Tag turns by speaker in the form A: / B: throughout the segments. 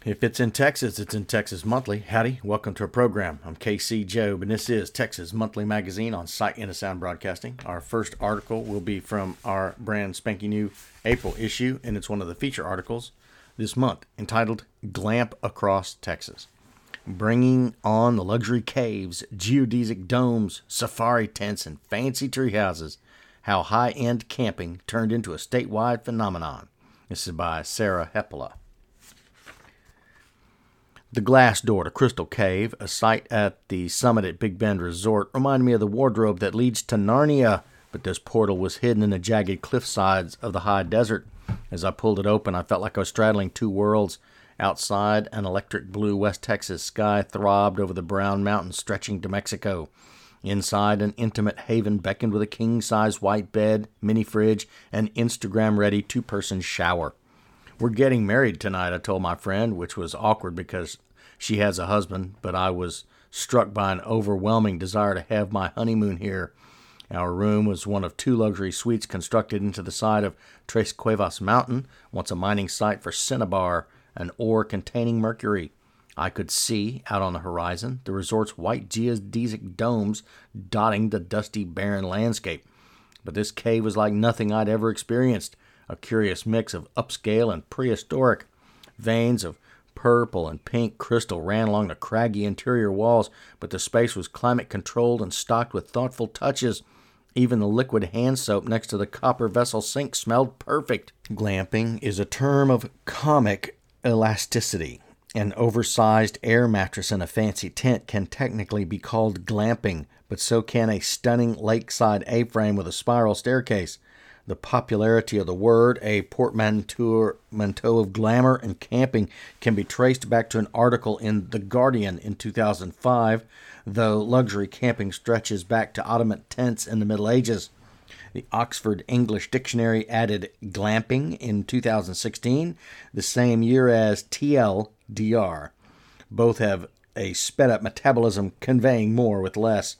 A: If it's in Texas, it's in Texas Monthly. Howdy, welcome to our program. I'm KC Job, and this is Texas Monthly Magazine on Sight and Sound Broadcasting. Our first article will be from our brand spanking new April issue, and it's one of the feature articles this month entitled Glamp Across Texas. Bringing on the luxury caves, geodesic domes, safari tents, and fancy tree houses. How high-end camping turned into a statewide phenomenon. This is by Sarah Hepola. The glass door to Crystal Cave, a site at the summit at Big Bend Resort, reminded me of the wardrobe that leads to Narnia, but this portal was hidden in the jagged cliff sides of the high desert. As I pulled it open, I felt like I was straddling two worlds. Outside, an electric blue West Texas sky throbbed over the brown mountains stretching to Mexico. Inside, an intimate haven beckoned with a king-size white bed, mini fridge, and Instagram-ready two-person shower. We're getting married tonight, I told my friend, which was awkward because she has a husband, but I was struck by an overwhelming desire to have my honeymoon here. Our room was one of two luxury suites constructed into the side of Tres Cuevas Mountain, once a mining site for cinnabar, an ore containing mercury. I could see, out on the horizon, the resort's white geodesic domes dotting the dusty, barren landscape. But this cave was like nothing I'd ever experienced. A curious mix of upscale and prehistoric. Veins of purple and pink crystal ran along the craggy interior walls, but the space was climate-controlled and stocked with thoughtful touches. Even the liquid hand soap next to the copper vessel sink smelled perfect. Glamping is a term of comic elasticity. An oversized air mattress in a fancy tent can technically be called glamping, but so can a stunning lakeside A-frame with a spiral staircase. The popularity of the word, a portmanteau of glamour and camping, can be traced back to an article in The Guardian in 2005, though luxury camping stretches back to Ottoman tents in the Middle Ages. The Oxford English Dictionary added glamping in 2016, the same year as TLDR. Both have a sped-up metabolism, conveying more with less.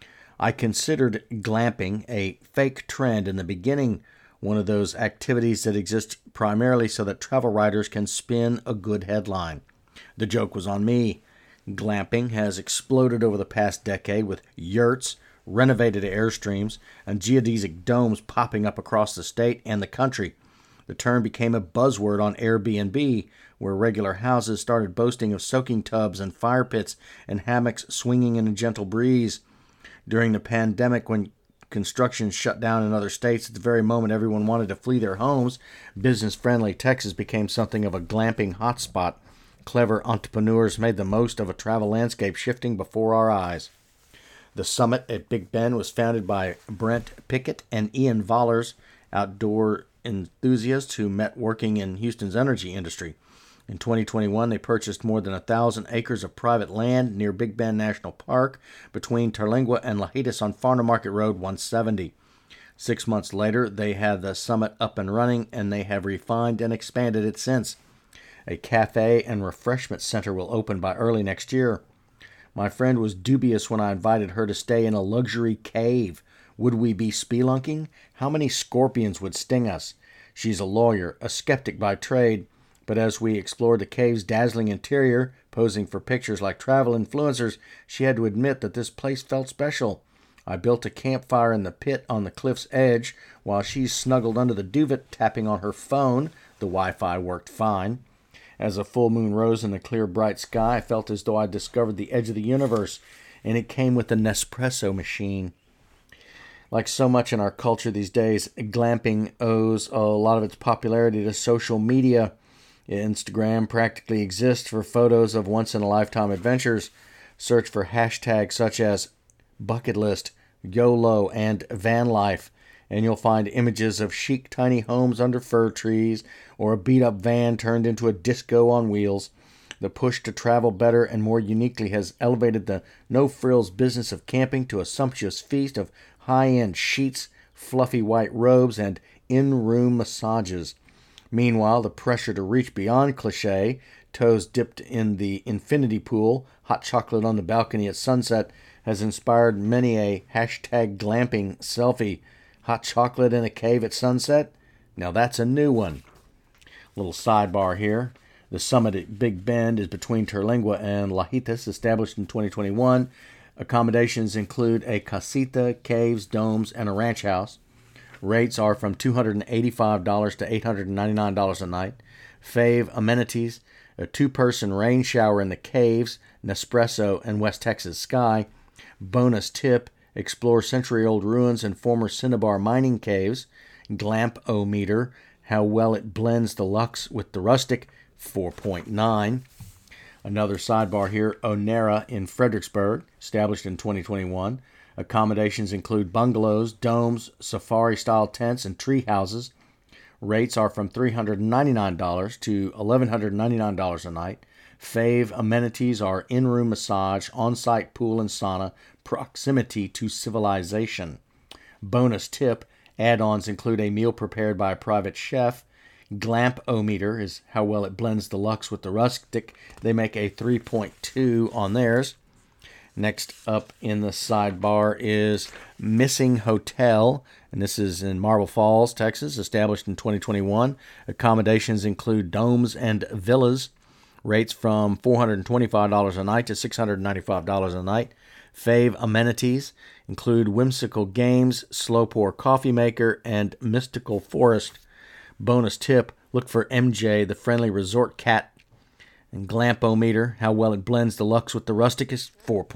A: I considered glamping a fake trend in the beginning, one of those activities that exist primarily so that travel writers can spin a good headline. The joke was on me. Glamping has exploded over the past decade with yurts, renovated airstreams, and geodesic domes popping up across the state and the country. The term became a buzzword on Airbnb, where regular houses started boasting of soaking tubs and fire pits and hammocks swinging in a gentle breeze. During the pandemic, when construction shut down in other states at the very moment everyone wanted to flee their homes, business-friendly Texas became something of a glamping hotspot. Clever entrepreneurs made the most of a travel landscape shifting before our eyes. The summit at Big Bend was founded by Brent Pickett and Ian Vollers, outdoor enthusiasts who met working in Houston's energy industry. In 2021, they purchased more than 1,000 acres of private land near Big Bend National Park between Terlingua and Lajitas on Farmer Market Road 170. 6 months later, they had the summit up and running, and they have refined and expanded it since. A cafe and refreshment center will open by early next year. My friend was dubious when I invited her to stay in a luxury cave. Would we be spelunking? How many scorpions would sting us? She's a lawyer, a skeptic by trade. But as we explored the cave's dazzling interior, posing for pictures like travel influencers, she had to admit that this place felt special. I built a campfire in the pit on the cliff's edge, while she snuggled under the duvet, tapping on her phone. The Wi-Fi worked fine. As a full moon rose in the clear, bright sky, I felt as though I'd discovered the edge of the universe, and it came with the Nespresso machine. Like so much in our culture these days, glamping owes a lot of its popularity to social media. Instagram practically exists for photos of once-in-a-lifetime adventures. Search for hashtags such as bucket list, YOLO, and van life, and you'll find images of chic tiny homes under fir trees or a beat-up van turned into a disco on wheels. The push to travel better and more uniquely has elevated the no-frills business of camping to a sumptuous feast of high-end sheets, fluffy white robes, and in-room massages. Meanwhile, the pressure to reach beyond cliché, toes dipped in the infinity pool, hot chocolate on the balcony at sunset, has inspired many a hashtag glamping selfie. Hot chocolate in a cave at sunset? Now that's a new one. Little sidebar here. The Summit at Big Bend is between Terlingua and Lajitas, established in 2021. Accommodations include a casita, caves, domes, and a ranch house. Rates are from $285 to $899 a night. Fave amenities: a two-person rain shower in the caves, Nespresso, and West Texas Sky. Bonus tip: explore century-old ruins and former cinnabar mining caves. Glamp-o-meter: how well it blends the luxe with the rustic, 4.9. Another sidebar here: Onera in Fredericksburg, established in 2021. Accommodations include bungalows, domes, safari-style tents, and tree houses. Rates are from $399 to $1,199 a night. Fave amenities are in-room massage, on-site pool and sauna, proximity to civilization. Bonus tip: add-ons include a meal prepared by a private chef. Glamp-o-meter is how well it blends the luxe with the rustic. They make a 3.2 on theirs. Next up in the sidebar is Missing Hotel, and this is in Marble Falls, Texas, established in 2021. Accommodations include domes and villas. Rates from $425 a night to $695 a night. Fave amenities include whimsical games, slow pour coffee maker, and mystical forest. Bonus tip: look for MJ, the friendly resort cat. And Glamp-o-meter, how well it blends the luxe with the rustic, is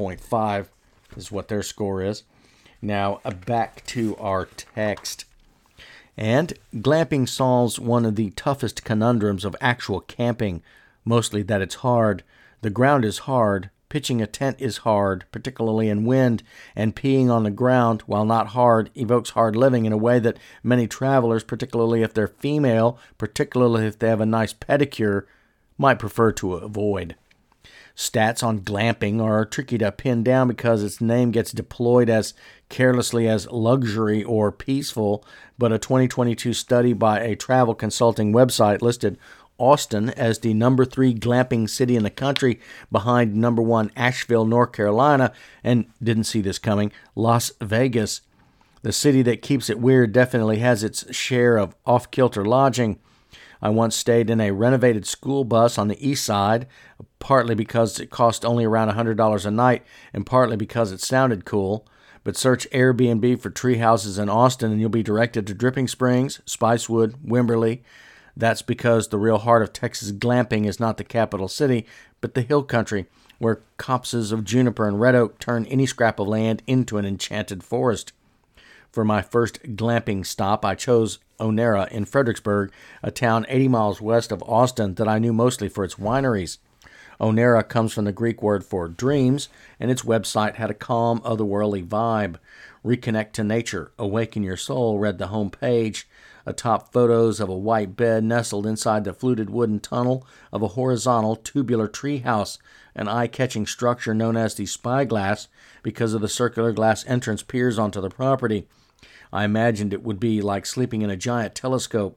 A: 4.5 is what their score is. Now, back to our text. And glamping solves one of the toughest conundrums of actual camping, mostly that it's hard. The ground is hard. Pitching a tent is hard, particularly in wind, and peeing on the ground, while not hard, evokes hard living in a way that many travelers, particularly if they're female, particularly if they have a nice pedicure, might prefer to avoid. Stats on glamping are tricky to pin down because its name gets deployed as carelessly as luxury or peaceful, but a 2022 study by a travel consulting website listed Austin as the number 3 glamping city in the country, behind number 1 Asheville, North Carolina, and didn't see this coming, Las Vegas. The city that keeps it weird definitely has its share of off-kilter lodging. I once stayed in a renovated school bus on the east side, partly because it cost only around $100 a night and partly because it sounded cool. But search Airbnb for tree houses in Austin and you'll be directed to Dripping Springs, Spicewood, Wimberley. That's because the real heart of Texas glamping is not the capital city, but the hill country, where copses of juniper and red oak turn any scrap of land into an enchanted forest. For my first glamping stop, I chose Onera in Fredericksburg, a town 80 miles west of Austin that I knew mostly for its wineries. Onera comes from the Greek word for dreams, and its website had a calm, otherworldly vibe. Reconnect to nature, awaken your soul, read the home page. Atop photos of a white bed nestled inside the fluted wooden tunnel of a horizontal tubular treehouse, an eye-catching structure known as the Spyglass because of the circular glass entrance piers onto the property. I imagined it would be like sleeping in a giant telescope.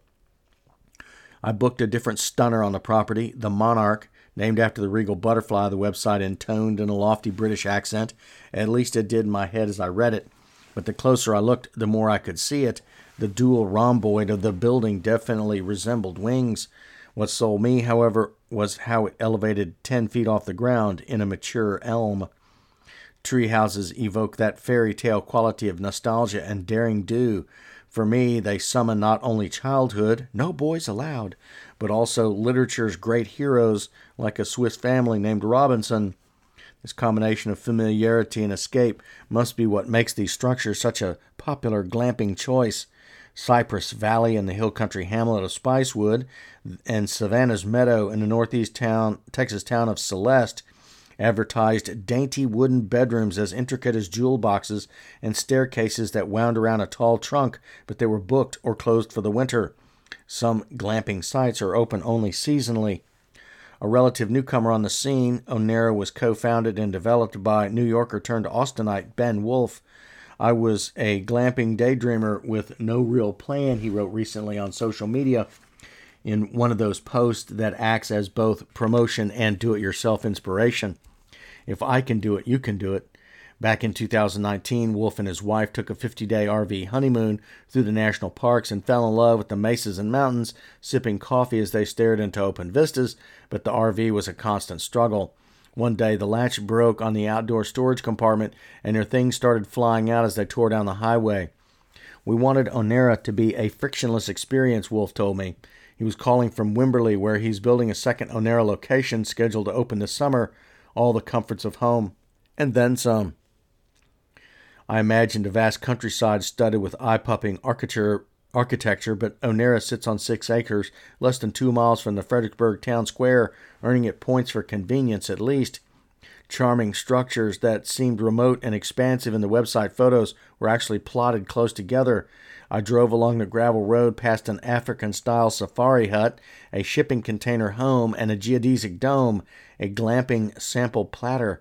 A: I booked a different stunner on the property, the Monarch, named after the regal butterfly the website intoned in a lofty British accent. At least it did in my head as I read it. But the closer I looked, the more I could see it. The dual rhomboid of the building definitely resembled wings. What sold me, however, was how it elevated 10 feet off the ground in a mature elm. Tree houses evoke that fairy tale quality of nostalgia and daring do. For me, they summon not only childhood, no boys allowed, but also literature's great heroes like a Swiss family named Robinson. This combination of familiarity and escape must be what makes these structures such a popular glamping choice. Cypress Valley in the hill country hamlet of Spicewood and Savannah's Meadow in the northeast Texas town of Celeste advertised dainty wooden bedrooms as intricate as jewel boxes and staircases that wound around a tall trunk, but they were booked or closed for the winter. Some glamping sites are open only seasonally. A relative newcomer on the scene, Onera was co-founded and developed by New Yorker turned Austinite Ben Wolf. I was a glamping daydreamer with no real plan, he wrote recently on social media in one of those posts that acts as both promotion and do-it-yourself inspiration. If I can do it, you can do it. Back in 2019, Wolf and his wife took a 50-day RV honeymoon through the national parks and fell in love with the mesas and mountains, sipping coffee as they stared into open vistas, but the RV was a constant struggle. One day, the latch broke on the outdoor storage compartment, and their things started flying out as they tore down the highway. We wanted Onera to be a frictionless experience, Wolf told me. He was calling from Wimberley, where he's building a second Onera location scheduled to open this summer, all the comforts of home, and then some. I imagined a vast countryside studded with eye-popping architecture, but Onera sits on 6 acres, less than 2 miles from the Fredericksburg town square, earning it points for convenience at least. Charming structures that seemed remote and expansive in the website photos were actually plotted close together. I drove along the gravel road past an African-style safari hut, a shipping container home, and a geodesic dome, a glamping sample platter.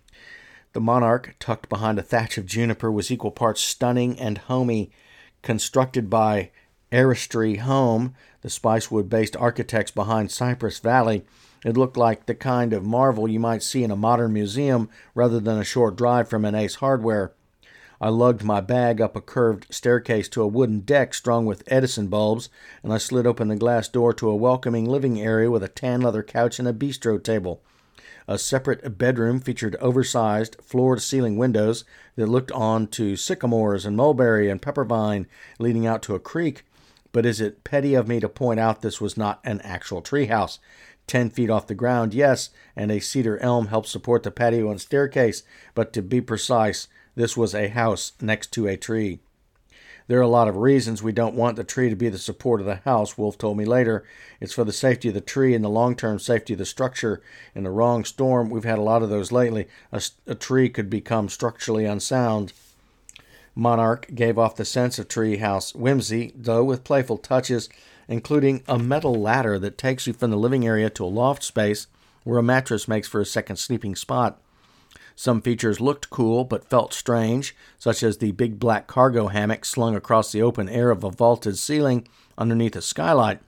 A: The Monarch, tucked behind a thatch of juniper, was equal parts stunning and homey. Constructed by Aristry Home, the Spicewood-based architects behind Cypress Valley, it looked like the kind of marvel you might see in a modern museum rather than a short drive from an Ace Hardware. I lugged my bag up a curved staircase to a wooden deck strung with Edison bulbs, and I slid open the glass door to a welcoming living area with a tan leather couch and a bistro table. A separate bedroom featured oversized, floor-to-ceiling windows that looked on to sycamores and mulberry and peppervine leading out to a creek. But is it petty of me to point out this was not an actual treehouse? 10 feet off the ground, yes, and a cedar elm helped support the patio and staircase, but to be precise, this was a house next to a tree. There are a lot of reasons we don't want the tree to be the support of the house, Wolf told me later. It's for the safety of the tree and the long-term safety of the structure. In the wrong storm, we've had a lot of those lately. A tree could become structurally unsound. Monarch gave off the sense of treehouse whimsy, though with playful touches, including a metal ladder that takes you from the living area to a loft space where a mattress makes for a second sleeping spot. Some features looked cool but felt strange, such as the big black cargo hammock slung across the open air of a vaulted ceiling underneath a skylight.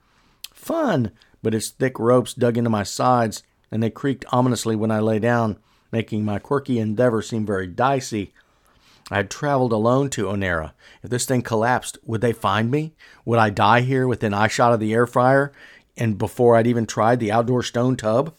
A: Fun, but its thick ropes dug into my sides, and they creaked ominously when I lay down, making my quirky endeavor seem very dicey. I had traveled alone to Onera. If this thing collapsed, would they find me? Would I die here within eyeshot of the air fryer, and before I'd even tried the outdoor stone tub?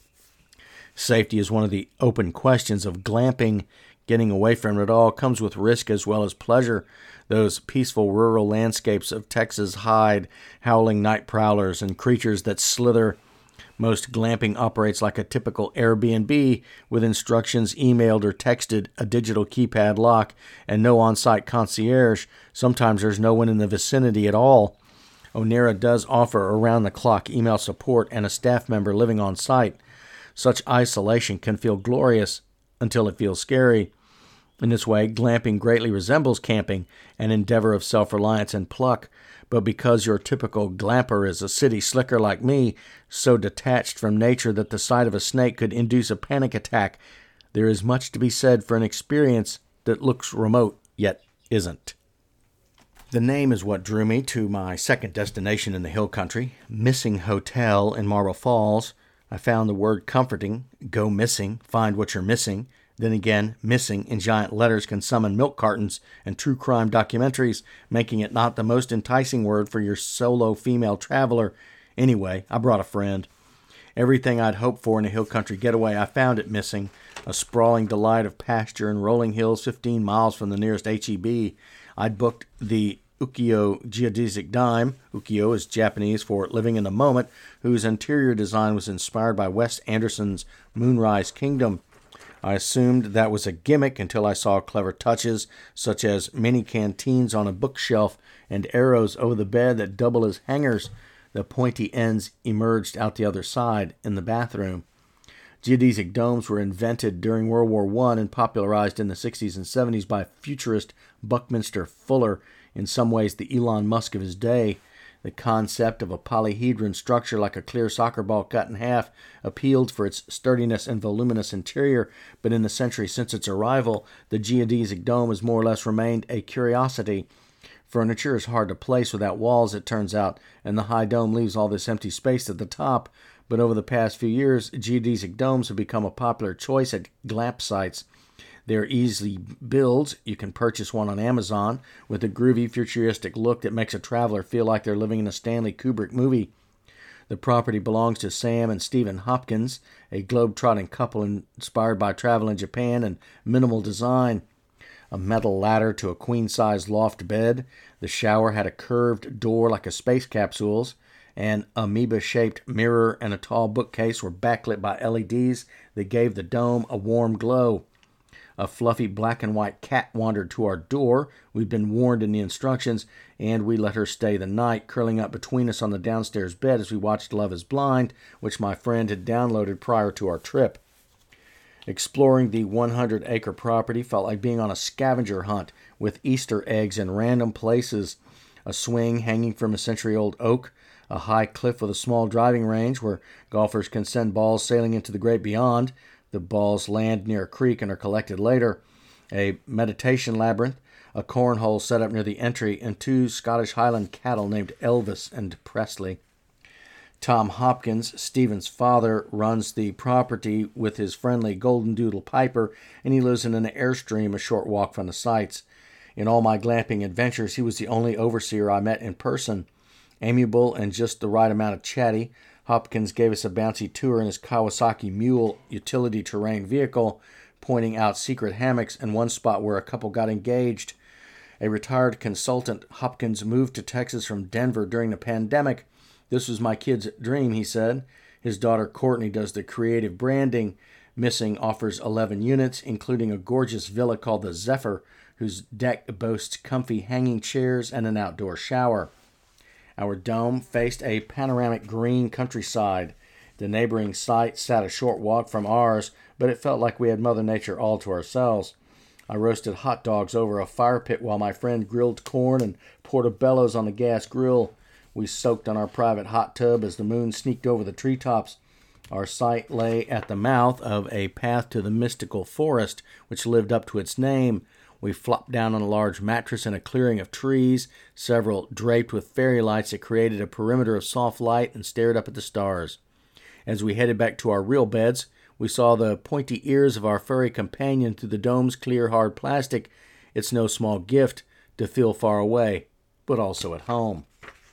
A: Safety is one of the open questions of glamping. Getting away from it all comes with risk as well as pleasure. Those peaceful rural landscapes of Texas hide howling night prowlers and creatures that slither. Most glamping operates like a typical Airbnb, with instructions emailed or texted, a digital keypad lock, and no on-site concierge. Sometimes there's no one in the vicinity at all. Onera does offer around-the-clock email support and a staff member living on site. Such isolation can feel glorious until it feels scary. In this way, glamping greatly resembles camping, an endeavor of self-reliance and pluck. But because your typical glamper is a city slicker like me, so detached from nature that the sight of a snake could induce a panic attack, there is much to be said for an experience that looks remote, yet isn't. The name is what drew me to my second destination in the hill country, Missing Hotel in Marble Falls. I found the word comforting. Go missing, find what you're missing. Then again, missing in giant letters can summon milk cartons and true crime documentaries, making it not the most enticing word for your solo female traveler. Anyway, I brought a friend. Everything I'd hoped for in a hill country getaway, I found it missing. A sprawling delight of pasture and rolling hills 15 miles from the nearest H-E-B. I'd booked the Ukiyo Geodesic Dime. Ukiyo is Japanese for living in the moment, whose interior design was inspired by Wes Anderson's Moonrise Kingdom. I assumed that was a gimmick until I saw clever touches, such as mini canteens on a bookshelf and arrows over the bed that double as hangers. The pointy ends emerged out the other side in the bathroom. Geodesic domes were invented during World War I and popularized in the 60s and 70s by futurist Buckminster Fuller, in some ways the Elon Musk of his day. The concept of a polyhedron structure like a clear soccer ball cut in half appealed for its sturdiness and voluminous interior, but in the century since its arrival, the geodesic dome has more or less remained a curiosity. Furniture is hard to place without walls, it turns out, and the high dome leaves all this empty space at the top. But over the past few years, geodesic domes have become a popular choice at glamp sites. They're easy builds. You can purchase one on Amazon with a groovy, futuristic look that makes a traveler feel like they're living in a Stanley Kubrick movie. The property belongs to Sam and Stephen Hopkins, a globe-trotting couple inspired by travel in Japan and minimal design. A metal ladder to a queen-size loft bed. The shower had a curved door like a space capsule's. An amoeba-shaped mirror and a tall bookcase were backlit by LEDs that gave the dome a warm glow. A fluffy black and white cat wandered to our door. We'd been warned in the instructions, and we let her stay the night, curling up between us on the downstairs bed as we watched Love is Blind, which my friend had downloaded prior to our trip. Exploring the 100-acre property felt like being on a scavenger hunt with Easter eggs in random places. A swing hanging from a century-old oak, a high cliff with a small driving range where golfers can send balls sailing into the great beyond. The balls land near a creek and are collected later. A meditation labyrinth, a cornhole set up near the entry, and 2 Scottish Highland cattle named Elvis and Presley. Tom Hopkins, Stephen's father, runs the property with his friendly golden doodle Piper, and he lives in an airstream a short walk from the sites. In all my glamping adventures, he was the only overseer I met in person. Amiable and just the right amount of chatty, Hopkins gave us a bouncy tour in his Kawasaki Mule utility terrain vehicle, pointing out secret hammocks and one spot where a couple got engaged. A retired consultant, Hopkins moved to Texas from Denver during the pandemic. This was my kid's dream, he said. His daughter Courtney does the creative branding. Missing offers 11 units, including a gorgeous villa called the Zephyr, whose deck boasts comfy hanging chairs and an outdoor shower. Our dome faced a panoramic green countryside. The neighboring site sat a short walk from ours, but it felt like we had Mother Nature all to ourselves. I roasted hot dogs over a fire pit while my friend grilled corn and portobellos on the gas grill. We soaked on our private hot tub as the moon sneaked over the treetops. Our site lay at the mouth of a path to the mystical forest, which lived up to its name. We flopped down on a large mattress in a clearing of trees, several draped with fairy lights that created a perimeter of soft light, and stared up at the stars. As we headed back to our real beds, we saw the pointy ears of our furry companion through the dome's clear, hard plastic. It's no small gift to feel far away, but also at home.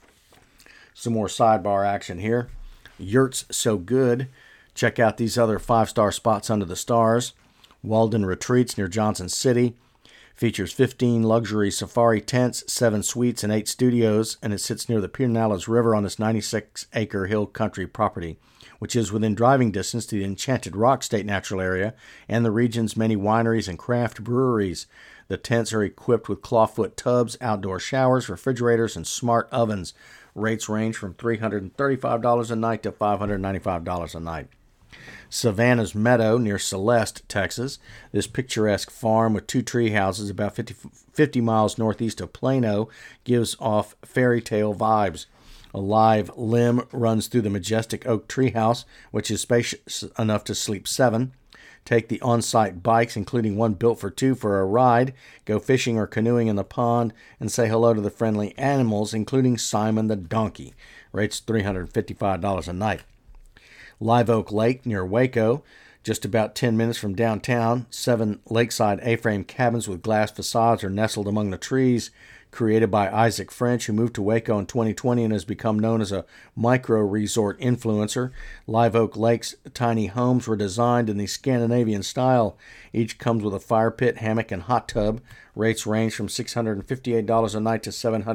A: Some more sidebar action here. Yurts so good. Check out these other 5-star spots under the stars. Walden Retreats near Johnson City. Features 15 luxury safari tents, 7 suites, and 8 studios, and it sits near the Pinellas River on this 96-acre hill country property, which is within driving distance to the Enchanted Rock State Natural Area and the region's many wineries and craft breweries. The tents are equipped with clawfoot tubs, outdoor showers, refrigerators, and smart ovens. Rates range from $335 a night to $595 a night. Savannah's Meadow near Celeste, Texas. This picturesque farm with 2 tree houses about 50 miles northeast of Plano gives off fairy tale vibes. A live limb runs through the majestic oak treehouse, which is spacious enough to sleep 7. Take the on-site bikes, including one built for 2, for a ride. Go fishing or canoeing in the pond and say hello to the friendly animals, including Simon the donkey. Rates $355 a night. Live Oak Lake near Waco, just about 10 minutes from downtown. 7 lakeside A-frame cabins with glass facades are nestled among the trees. Created by Isaac French, who moved to Waco in 2020 and has become known as a micro-resort influencer. Live Oak Lake's tiny homes were designed in the Scandinavian style. Each comes with a fire pit, hammock, and hot tub. Rates range from $658 a night to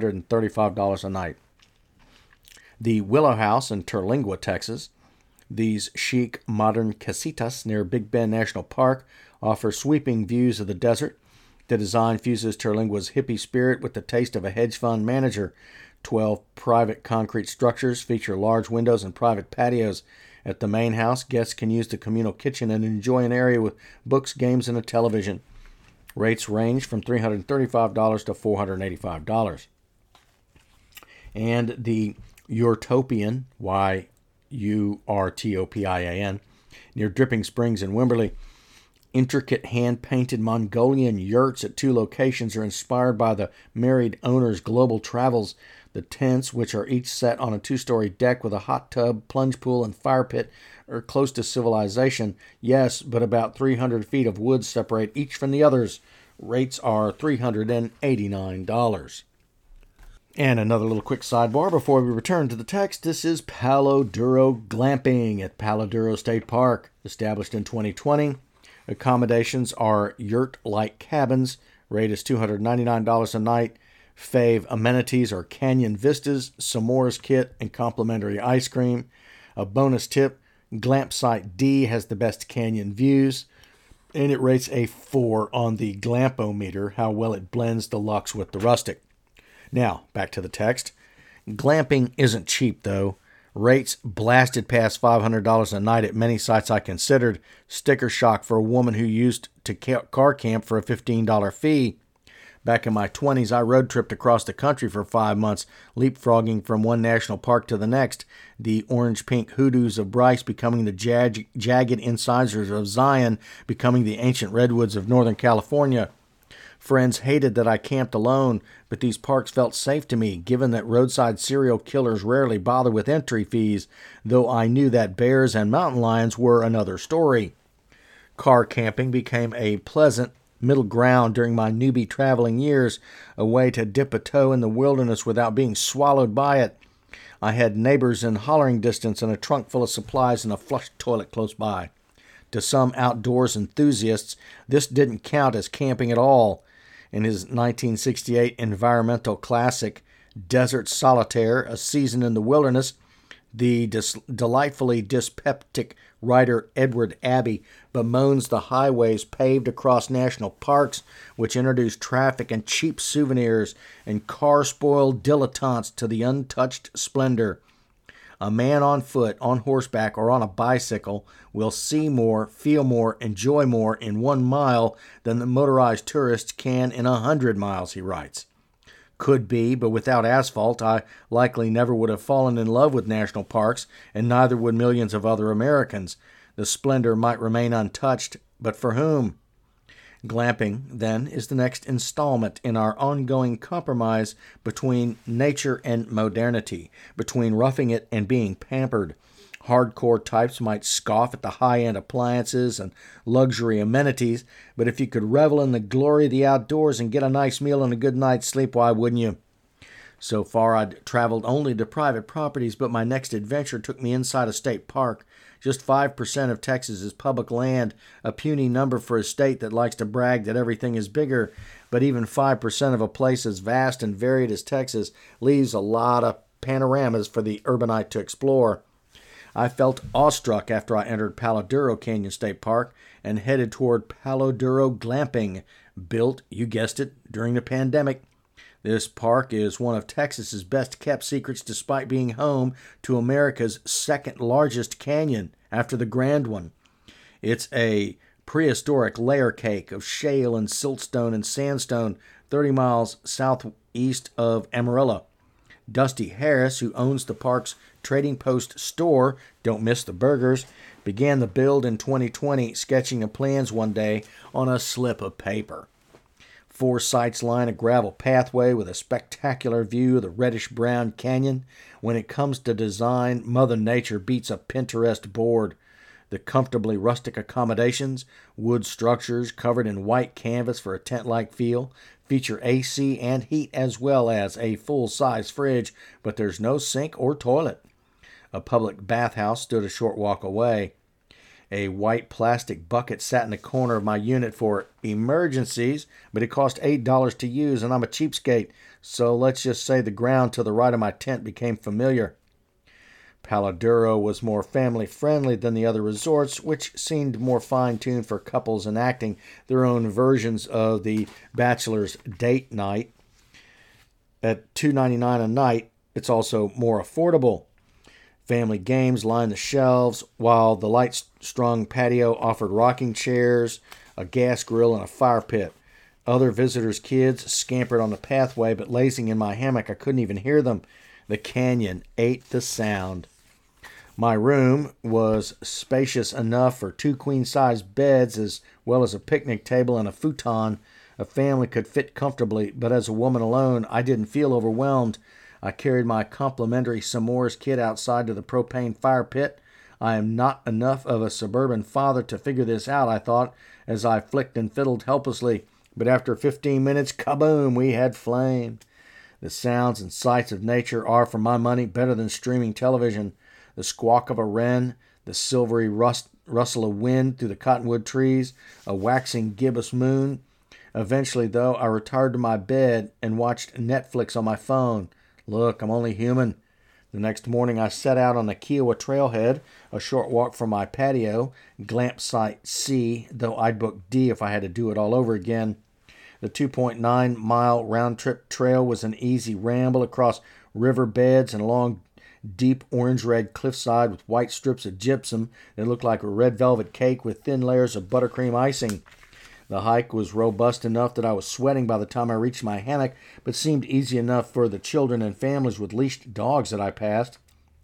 A: $735 a night. The Willow House in Terlingua, Texas. These chic, modern casitas near Big Bend National Park offer sweeping views of the desert. The design fuses Terlingua's hippie spirit with the taste of a hedge fund manager. 12 private concrete structures feature large windows and private patios. At the main house, guests can use the communal kitchen and enjoy an area with books, games, and a television. Rates range from $335 to $485. And the Urtopian, Urtopian, near Dripping Springs in Wimberley. Intricate hand-painted Mongolian yurts at 2 locations are inspired by the married owner's global travels. The tents, which are each set on a 2-story deck with a hot tub, plunge pool, and fire pit, are close to civilization. Yes, but about 300 feet of wood separate each from the others. Rates are $389. And another little quick sidebar before we return to the text. This is Palo Duro Glamping at Palo Duro State Park, established in 2020. Accommodations are yurt-like cabins. Rate is $299 a night. Fave amenities are canyon vistas, s'mores kit, and complimentary ice cream. A bonus tip, Glamp Site D has the best canyon views, and it rates a 4 on the Glampometer, how well it blends the luxe with the rustic. Now, back to the text. Glamping isn't cheap, though. Rates blasted past $500 a night at many sites I considered. Sticker shock for a woman who used to car camp for a $15 fee. Back in my 20s, I road tripped across the country for 5 months, leapfrogging from one national park to the next, the orange-pink hoodoos of Bryce becoming the jagged incisors of Zion, becoming the ancient redwoods of Northern California. Friends hated that I camped alone, but these parks felt safe to me, given that roadside serial killers rarely bother with entry fees, though I knew that bears and mountain lions were another story. Car camping became a pleasant middle ground during my newbie traveling years, a way to dip a toe in the wilderness without being swallowed by it. I had neighbors in hollering distance and a trunk full of supplies and a flush toilet close by. To some outdoors enthusiasts, this didn't count as camping at all. In his 1968 environmental classic, Desert Solitaire, A Season in the Wilderness, the delightfully dyspeptic writer Edward Abbey bemoans the highways paved across national parks, which introduce traffic and cheap souvenirs and car-spoiled dilettantes to the untouched splendor. A man on foot, on horseback, or on a bicycle will see more, feel more, enjoy more in 1 mile than the motorized tourists can in 100 miles, he writes. Could be, but without asphalt, I likely never would have fallen in love with national parks, and neither would millions of other Americans. The splendor might remain untouched, but for whom? Glamping, then, is the next installment in our ongoing compromise between nature and modernity, between roughing it and being pampered. Hardcore types might scoff at the high-end appliances and luxury amenities, but if you could revel in the glory of the outdoors and get a nice meal and a good night's sleep, why wouldn't you? So far, I'd traveled only to private properties, but my next adventure took me inside a state park. Just 5% of Texas is public land, a puny number for a state that likes to brag that everything is bigger. But even 5% of a place as vast and varied as Texas leaves a lot of panoramas for the urbanite to explore. I felt awestruck after I entered Palo Duro Canyon State Park and headed toward Palo Duro Glamping, built, you guessed it, during the pandemic. This park is one of Texas's best-kept secrets despite being home to America's second largest canyon after the Grand one. It's a prehistoric layer cake of shale and siltstone and sandstone 30 miles southeast of Amarillo. Dusty Harris, who owns the park's Trading Post store, don't miss the burgers, began the build in 2020, sketching the plans one day on a slip of paper. 4 sites line a gravel pathway with a spectacular view of the reddish-brown canyon. When it comes to design, Mother Nature beats a Pinterest board. The comfortably rustic accommodations, wood structures covered in white canvas for a tent-like feel, feature AC and heat as well as a full-size fridge, but there's no sink or toilet. A public bathhouse stood a short walk away. A white plastic bucket sat in the corner of my unit for emergencies, but it cost $8 to use, and I'm a cheapskate, so let's just say the ground to the right of my tent became familiar. Palo Duro was more family-friendly than the other resorts, which seemed more fine-tuned for couples enacting their own versions of the bachelor's date night. At $2.99 a night, it's also more affordable. Family games lined the shelves, while the light-strung patio offered rocking chairs, a gas grill, and a fire pit. Other visitors' kids scampered on the pathway, but lazing in my hammock, I couldn't even hear them. The canyon ate the sound. My room was spacious enough for 2 queen-size beds as well as a picnic table and a futon. A family could fit comfortably, but as a woman alone, I didn't feel overwhelmed. I carried my complimentary s'mores kit outside to the propane fire pit. I am not enough of a suburban father to figure this out, I thought, as I flicked and fiddled helplessly. But after 15 minutes, kaboom, we had flame. The sounds and sights of nature are, for my money, better than streaming television. The squawk of a wren, the silvery rustle of wind through the cottonwood trees, a waxing gibbous moon. Eventually, though, I retired to my bed and watched Netflix on my phone. Look, I'm only human. The next morning, I set out on the Kiowa trailhead, a short walk from my patio, Glamp Site C, though I'd book D if I had to do it all over again. The 2.9-mile round-trip trail was an easy ramble across river beds and along deep orange-red cliffside with white strips of gypsum that looked like a red velvet cake with thin layers of buttercream icing. The hike was robust enough that I was sweating by the time I reached my hammock, but seemed easy enough for the children and families with leashed dogs that I passed.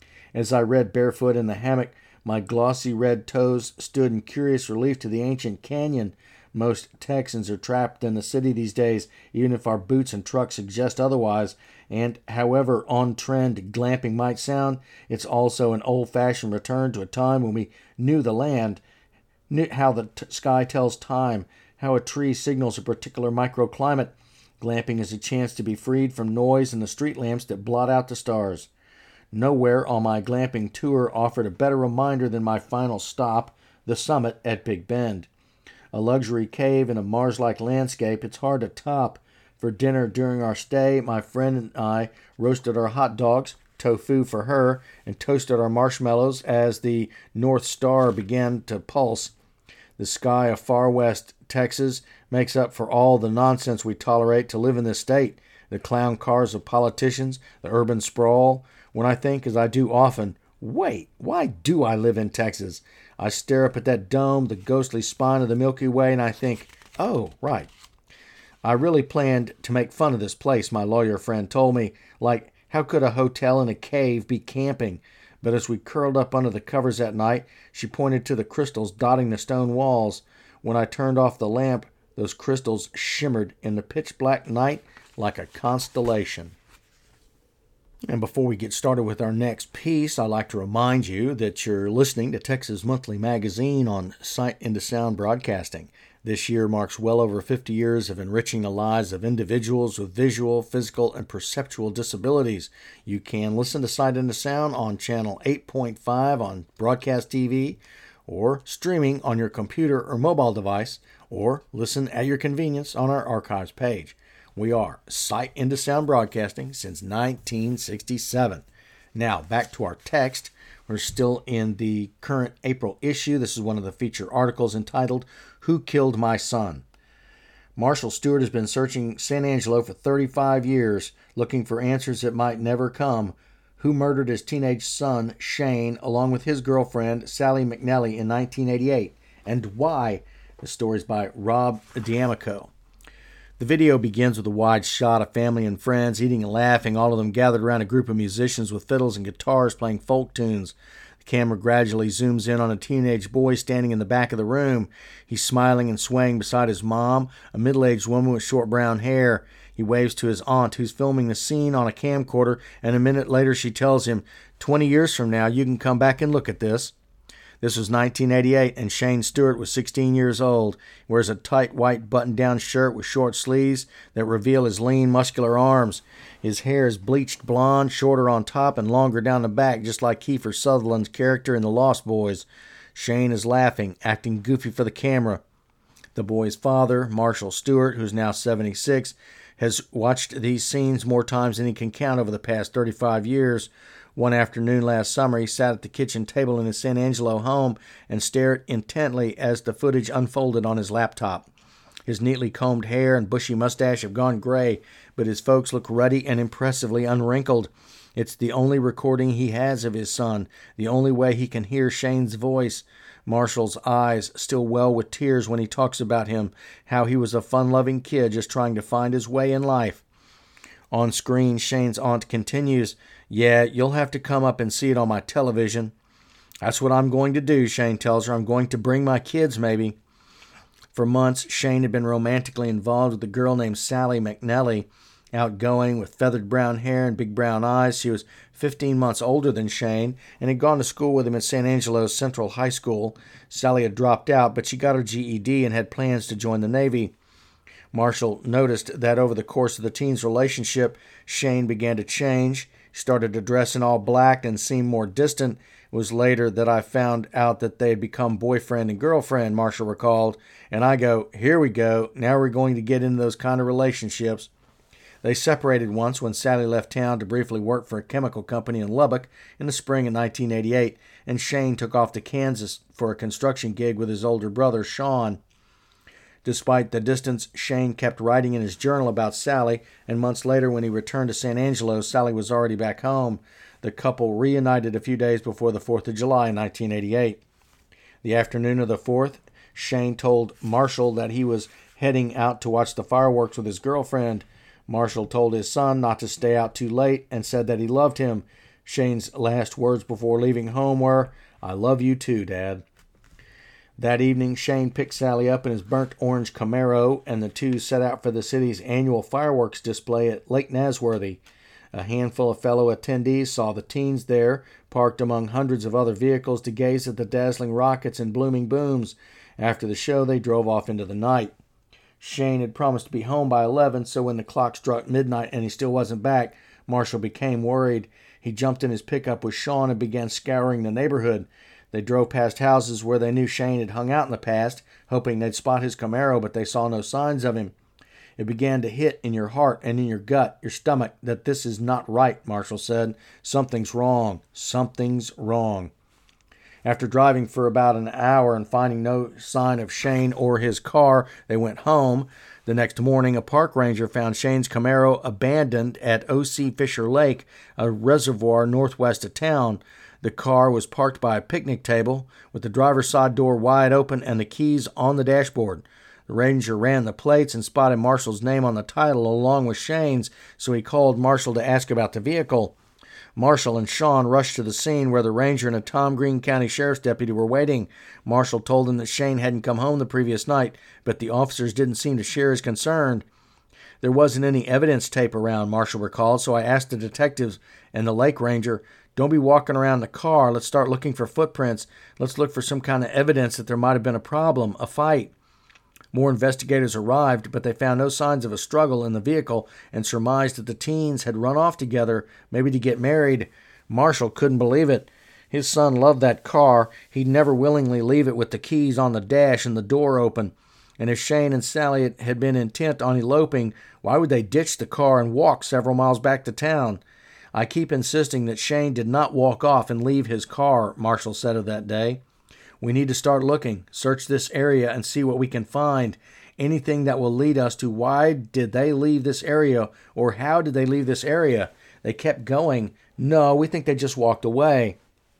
A: As I read barefoot in the hammock, my glossy red toes stood in curious relief to the ancient canyon. Most Texans are trapped in the city these days, even if our boots and trucks suggest otherwise, and however on-trend glamping might sound, it's also an old-fashioned return to a time when we knew the land, knew how the sky tells time, how a tree signals a particular microclimate. Glamping is a chance to be freed from noise and the street lamps that blot out the stars. Nowhere on my glamping tour offered a better reminder than my final stop, the summit at Big Bend. A luxury cave in a Mars-like landscape, it's hard to top. For dinner during our stay, my friend and I roasted our hot dogs, tofu for her, and toasted our marshmallows as the North Star began to pulse. The sky of far west Texas makes up for all the nonsense we tolerate to live in this state. The clown cars of politicians, the urban sprawl. When I think, as I do often, wait, why do I live in Texas? I stare up at that dome, the ghostly spine of the Milky Way, and I think, oh, right. I really planned to make fun of this place, my lawyer friend told me. Like, how could a hotel in a cave be camping? But as we curled up under the covers that night, she pointed to the crystals dotting the stone walls. When I turned off the lamp, those crystals shimmered in the pitch-black night like a constellation. And before we get started with our next piece, I'd like to remind you that you're listening to Texas Monthly Magazine on Sight into Sound Broadcasting. This year marks well over 50 years of enriching the lives of individuals with visual, physical, and perceptual disabilities. You can listen to Sight into Sound on Channel 8.5 on Broadcast TV, or streaming on your computer or mobile device, or listen at your convenience on our archives page. We are Sight into Sound Broadcasting since 1967. Now, back to our text. We're still in the current April issue. This is one of the feature articles entitled, Who Killed My Son? Marshall Stewart has been searching San Angelo for 35 years, looking for answers that might never come. Who murdered his teenage son, Shane, along with his girlfriend, Sally McNally, in 1988? And why? The story is by Rob D'Amico. The video begins with a wide shot of family and friends eating and laughing, all of them gathered around a group of musicians with fiddles and guitars playing folk tunes. The camera gradually zooms in on a teenage boy standing in the back of the room. He's smiling and swaying beside his mom, a middle-aged woman with short brown hair. He waves to his aunt, who's filming the scene on a camcorder, and a minute later she tells him, 20 years from now, you can come back and look at this. This was 1988, and Shane Stewart was 16 years old. He wears a tight white button-down shirt with short sleeves that reveal his lean, muscular arms. His hair is bleached blonde, shorter on top and longer down the back, just like Kiefer Sutherland's character in The Lost Boys. Shane is laughing, acting goofy for the camera. The boy's father, Marshall Stewart, who's now 76, has watched these scenes more times than he can count over the past 35 years. One afternoon last summer, he sat at the kitchen table in his San Angelo home and stared intently as the footage unfolded on his laptop. His neatly combed hair and bushy mustache have gone gray, but his folks look ruddy and impressively unwrinkled. It's the only recording he has of his son, the only way he can hear Shane's voice. Marshall's eyes still well with tears when he talks about him, how he was a fun-loving kid just trying to find his way in life. On screen, Shane's aunt continues, "Yeah, you'll have to come up and see it on my television." That's what I'm going to do, Shane tells her. I'm going to bring my kids, maybe. For months, Shane had been romantically involved with a girl named Sally McNelly, outgoing with feathered brown hair and big brown eyes. She was 15 months older than Shane and had gone to school with him at San Angelo Central High School. Sally had dropped out, but she got her GED and had plans to join the Navy. Marshall noticed that over the course of the teens' relationship, Shane began to change. He started to dress in all black and seemed more distant. It was later that I found out that they had become boyfriend and girlfriend, Marshall recalled. And I go, here we go. Now we're going to get into those kind of relationships. They separated once when Sally left town to briefly work for a chemical company in Lubbock in the spring of 1988, and Shane took off to Kansas for a construction gig with his older brother, Sean. Despite the distance, Shane kept writing in his journal about Sally, and months later when he returned to San Angelo, Sally was already back home. The couple reunited a few days before the 4th of July in 1988. The afternoon of the 4th, Shane told Marshall that he was heading out to watch the fireworks with his girlfriend. Marshall told his son not to stay out too late and said that he loved him. Shane's last words before leaving home were, "I love you too, Dad." That evening, Shane picked Sally up in his burnt orange Camaro, and the two set out for the city's annual fireworks display at Lake Nasworthy. A handful of fellow attendees saw the teens there, parked among hundreds of other vehicles to gaze at the dazzling rockets and blooming booms. After the show, they drove off into the night. Shane had promised to be home by 11, so when the clock struck midnight and he still wasn't back, Marshall became worried. He jumped in his pickup with Sean and began scouring the neighborhood. They drove past houses where they knew Shane had hung out in the past, hoping they'd spot his Camaro, but they saw no signs of him. It began to hit in your heart and in your gut, your stomach, that this is not right, Marshall said. Something's wrong. Something's wrong. After driving for about an hour and finding no sign of Shane or his car, they went home. The next morning, a park ranger found Shane's Camaro abandoned at O.C. Fisher Lake, a reservoir northwest of town. The car was parked by a picnic table with the driver's side door wide open and the keys on the dashboard. The ranger ran the plates and spotted Marshall's name on the title along with Shane's, so he called Marshall to ask about the vehicle. Marshall and Sean rushed to the scene where the ranger and a Tom Green County Sheriff's deputy were waiting. Marshall told them that Shane hadn't come home the previous night, but the officers didn't seem to share his concern. There wasn't any evidence tape around, Marshall recalled, so I asked the detectives and the lake ranger, "Don't be walking around the car. Let's start looking for footprints. Let's look for some kind of evidence that there might have been a problem, a fight." More investigators arrived, but they found no signs of a struggle in the vehicle and surmised that the teens had run off together, maybe to get married. Marshall couldn't believe it. His son loved that car. He'd never willingly leave it with the keys on the dash and the door open. And if Shane and Sally had been intent on eloping, why would they ditch the car and walk several miles back to town? "I keep insisting that Shane did not walk off and leave his car," Marshall said of that day. "We need to start looking, search this area and see what we can find. Anything that will lead us to why did they leave this area or how did they leave this area. They kept going. No, we think they just walked away."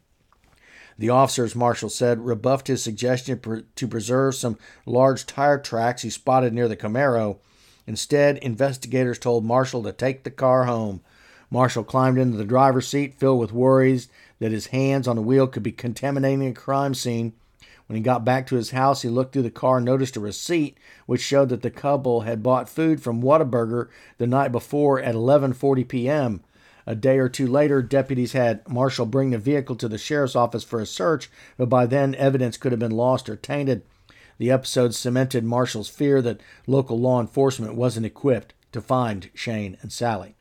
A: The officers, Marshall said, rebuffed his suggestion to preserve some large tire tracks he spotted near the Camaro. Instead, investigators told Marshall to take the car home. Marshall climbed into the driver's seat, filled with worries that his hands on the wheel could be contaminating a crime scene. When he got back to his house, he looked through the car and noticed a receipt which showed that the couple had bought food from Whataburger the night before at 11:40 p.m. A day or two later, deputies had Marshall bring the vehicle to the sheriff's office for a search, but by then evidence could have been lost or tainted. The episode cemented Marshall's fear that local law enforcement wasn't equipped to find Shane and Sally.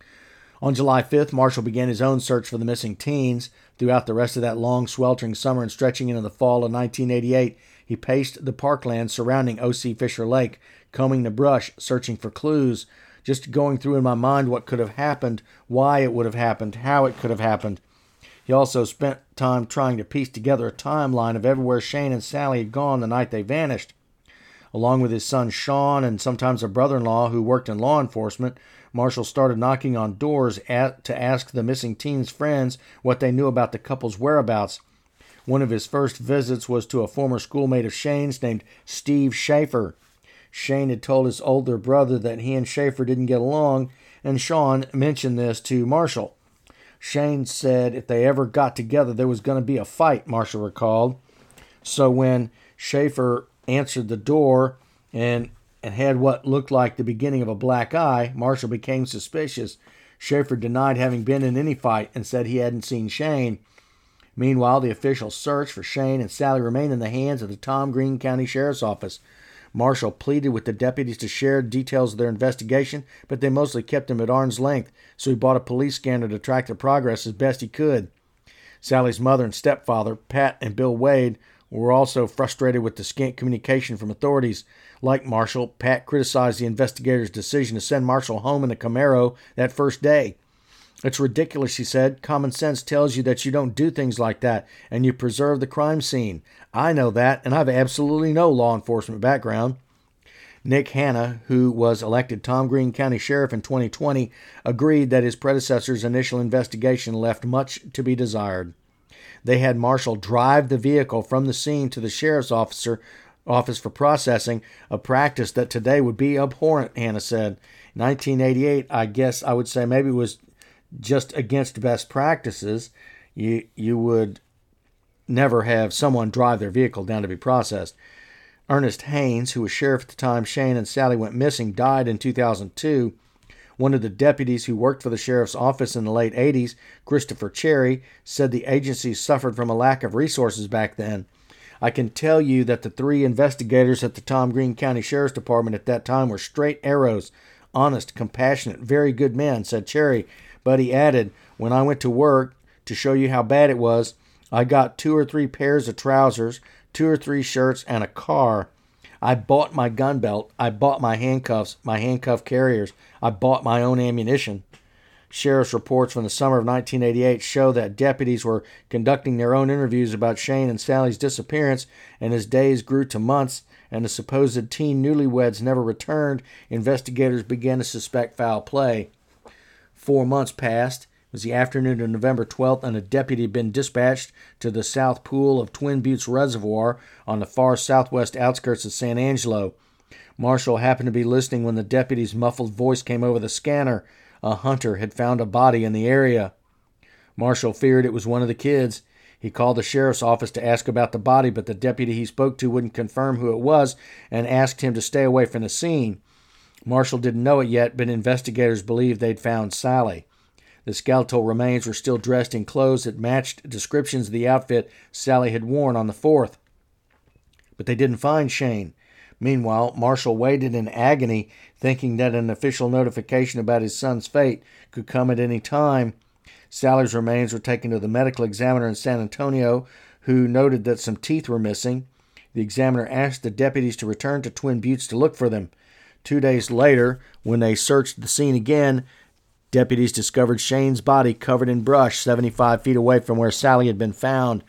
A: On July 5th, Marshall began his own search for the missing teens. Throughout the rest of that long, sweltering summer and stretching into the fall of 1988, he paced the parkland surrounding O.C. Fisher Lake, combing the brush, searching for clues, just going through in my mind what could have happened, why it would have happened, how it could have happened. He also spent time trying to piece together a timeline of everywhere Shane and Sally had gone the night they vanished. Along with his son Sean and sometimes a brother-in-law who worked in law enforcement, Marshall started knocking on doors to ask the missing teens' friends what they knew about the couple's whereabouts. One of his first visits was to a former schoolmate of Shane's named Steve Schaefer. Shane had told his older brother that he and Schaefer didn't get along, and Sean mentioned this to Marshall. Shane said if they ever got together, there was going to be a fight, Marshall recalled. So when Schaefer answered the door and had what looked like the beginning of a black eye, Marshall became suspicious. Schaefer denied having been in any fight and said he hadn't seen Shane. Meanwhile, the official search for Shane and Sally remained in the hands of the Tom Green County Sheriff's Office. Marshall pleaded with the deputies to share details of their investigation, but they mostly kept him at arm's length, so he bought a police scanner to track the progress as best he could. Sally's mother and stepfather, Pat and Bill Wade, were also frustrated with the scant communication from authorities. Like Marshall, Pat criticized the investigators' decision to send Marshall home in a Camaro that first day. "It's ridiculous," she said. "Common sense tells you that you don't do things like that, and you preserve the crime scene. I know that, and I have absolutely no law enforcement background." Nick Hanna, who was elected Tom Green County Sheriff in 2020, agreed that his predecessor's initial investigation left much to be desired. They had Marshall drive the vehicle from the scene to the sheriff's office for processing, a practice that today would be abhorrent, Hanna said. 1988, I guess I would say maybe it was just against best practices. You would never have someone drive their vehicle down to be processed. Ernest Haynes, who was sheriff at the time Shane and Sally went missing, died in 2002. One of the deputies who worked for the sheriff's office in the late 80s, Christopher Cherry, said the agency suffered from a lack of resources back then. "I can tell you that the 3 investigators at the Tom Green County Sheriff's Department at that time were straight arrows, honest, compassionate, very good men," said Cherry. But he added, "When I went to work, to show you how bad it was, I got 2 or 3 pairs of trousers, 2 or 3 shirts, and a car. I bought my gun belt. I bought my handcuffs, my handcuff carriers. I bought my own ammunition." Sheriff's reports from the summer of 1988 show that deputies were conducting their own interviews about Shane and Sally's disappearance, and as days grew to months and the supposed teen newlyweds never returned, investigators began to suspect foul play. 4 months passed. It was the afternoon of November 12th, and a deputy had been dispatched to the South Pool of Twin Buttes Reservoir on the far southwest outskirts of San Angelo. Marshall happened to be listening when the deputy's muffled voice came over the scanner. A hunter had found a body in the area. Marshall feared it was one of the kids. He called the sheriff's office to ask about the body, but the deputy he spoke to wouldn't confirm who it was and asked him to stay away from the scene. Marshall didn't know it yet, but investigators believed they'd found Sally. The skeletal remains were still dressed in clothes that matched descriptions of the outfit Sally had worn on the 4th. But they didn't find Shane. Meanwhile, Marshall waited in agony, thinking that an official notification about his son's fate could come at any time. Sally's remains were taken to the medical examiner in San Antonio, who noted that some teeth were missing. The examiner asked the deputies to return to Twin Buttes to look for them. 2 days later, when they searched the scene again, deputies discovered Shane's body covered in brush 75 feet away from where Sally had been found.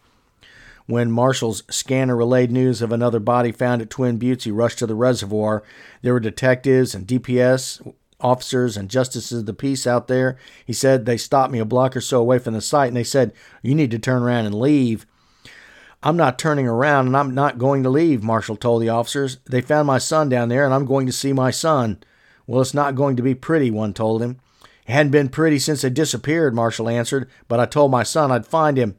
A: When Marshall's scanner relayed news of another body found at Twin Buttes, he rushed to the reservoir. There were detectives and DPS officers and justices of the peace out there. He said they stopped me a block or so away from the site, and they said, "You need to turn around and leave." "I'm not turning around, and I'm not going to leave," Marshall told the officers. "They found my son down there, and I'm going to see my son." "Well, it's not going to be pretty," one told him. "It hadn't been pretty since they disappeared," Marshall answered, "but I told my son I'd find him."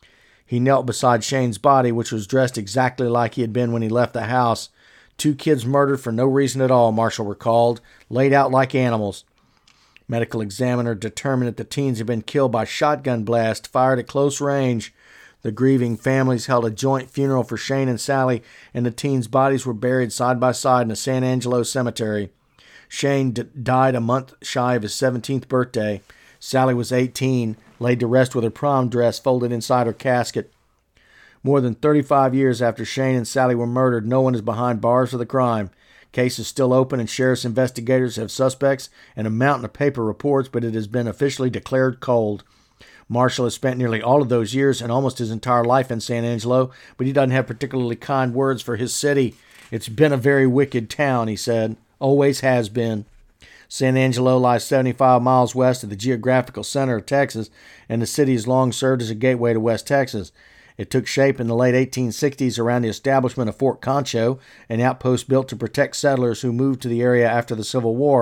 A: He knelt beside Shane's body, which was dressed exactly like he had been when he left the house. 2 kids murdered for no reason at all, Marshall recalled, laid out like animals. Medical examiner determined that the teens had been killed by shotgun blast fired at close range. The grieving families held a joint funeral for Shane and Sally, and the teens' bodies were buried side by side in a San Angelo cemetery. Shane died a month shy of his 17th birthday. Sally was 18, laid to rest with her prom dress folded inside her casket. More than 35 years after Shane and Sally were murdered, no one is behind bars for the crime. Case is still open, and sheriff's investigators have suspects and a mountain of paper reports, but it has been officially declared cold. Marshall has spent nearly all of those years and almost his entire life in San Angelo, but he doesn't have particularly kind words for his city. "It's been a very wicked town," he said. "Always has been." San Angelo lies 75 miles west of the geographical center of Texas, and the city has long served as a gateway to West Texas. It took shape in the late 1860s around the establishment of Fort Concho, an outpost built to protect settlers who moved to the area after the Civil War.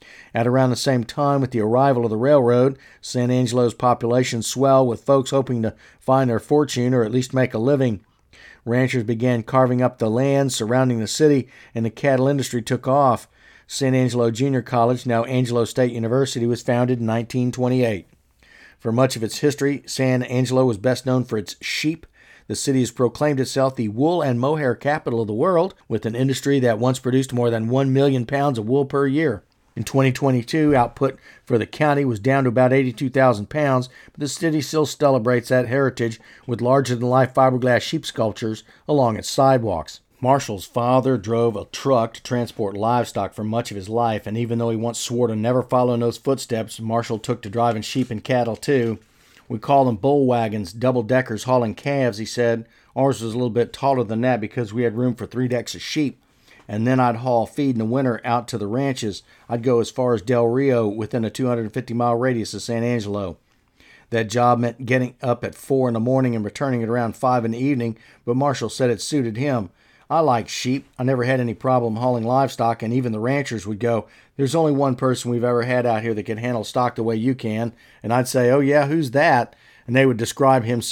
A: At around the same time with the arrival of the railroad, San Angelo's population swelled with folks hoping to find their fortune or at least make a living. Ranchers began carving up the land surrounding the city, and the cattle industry took off. San Angelo Junior College, now Angelo State University, was founded in 1928. For much of its history, San Angelo was best known for its sheep. The city has proclaimed itself the wool and mohair capital of the world, with an industry that once produced more than 1 million pounds of wool per year. In 2022, output for the county was down to about 82,000 pounds, but the city still celebrates that heritage with larger-than-life fiberglass sheep sculptures along its sidewalks. Marshall's father drove a truck to transport livestock for much of his life, and even though he once swore to never follow in those footsteps, Marshall took to driving sheep and cattle too. We call them bull wagons, double-deckers hauling calves, he said. Ours was a little bit taller than that because we had room for 3 decks of sheep. And then I'd haul feed in the winter out to the ranches. I'd go as far as Del Rio, within a 250-mile radius of San Angelo. That job meant getting up at 4 in the morning and returning at around 5 in the evening, but Marshall said it suited him. I like sheep. I never had any problem hauling livestock, and even the ranchers would go, "There's only one person we've ever had out here that can handle stock the way you can." And I'd say, "Oh yeah, who's that?" And they would describe him,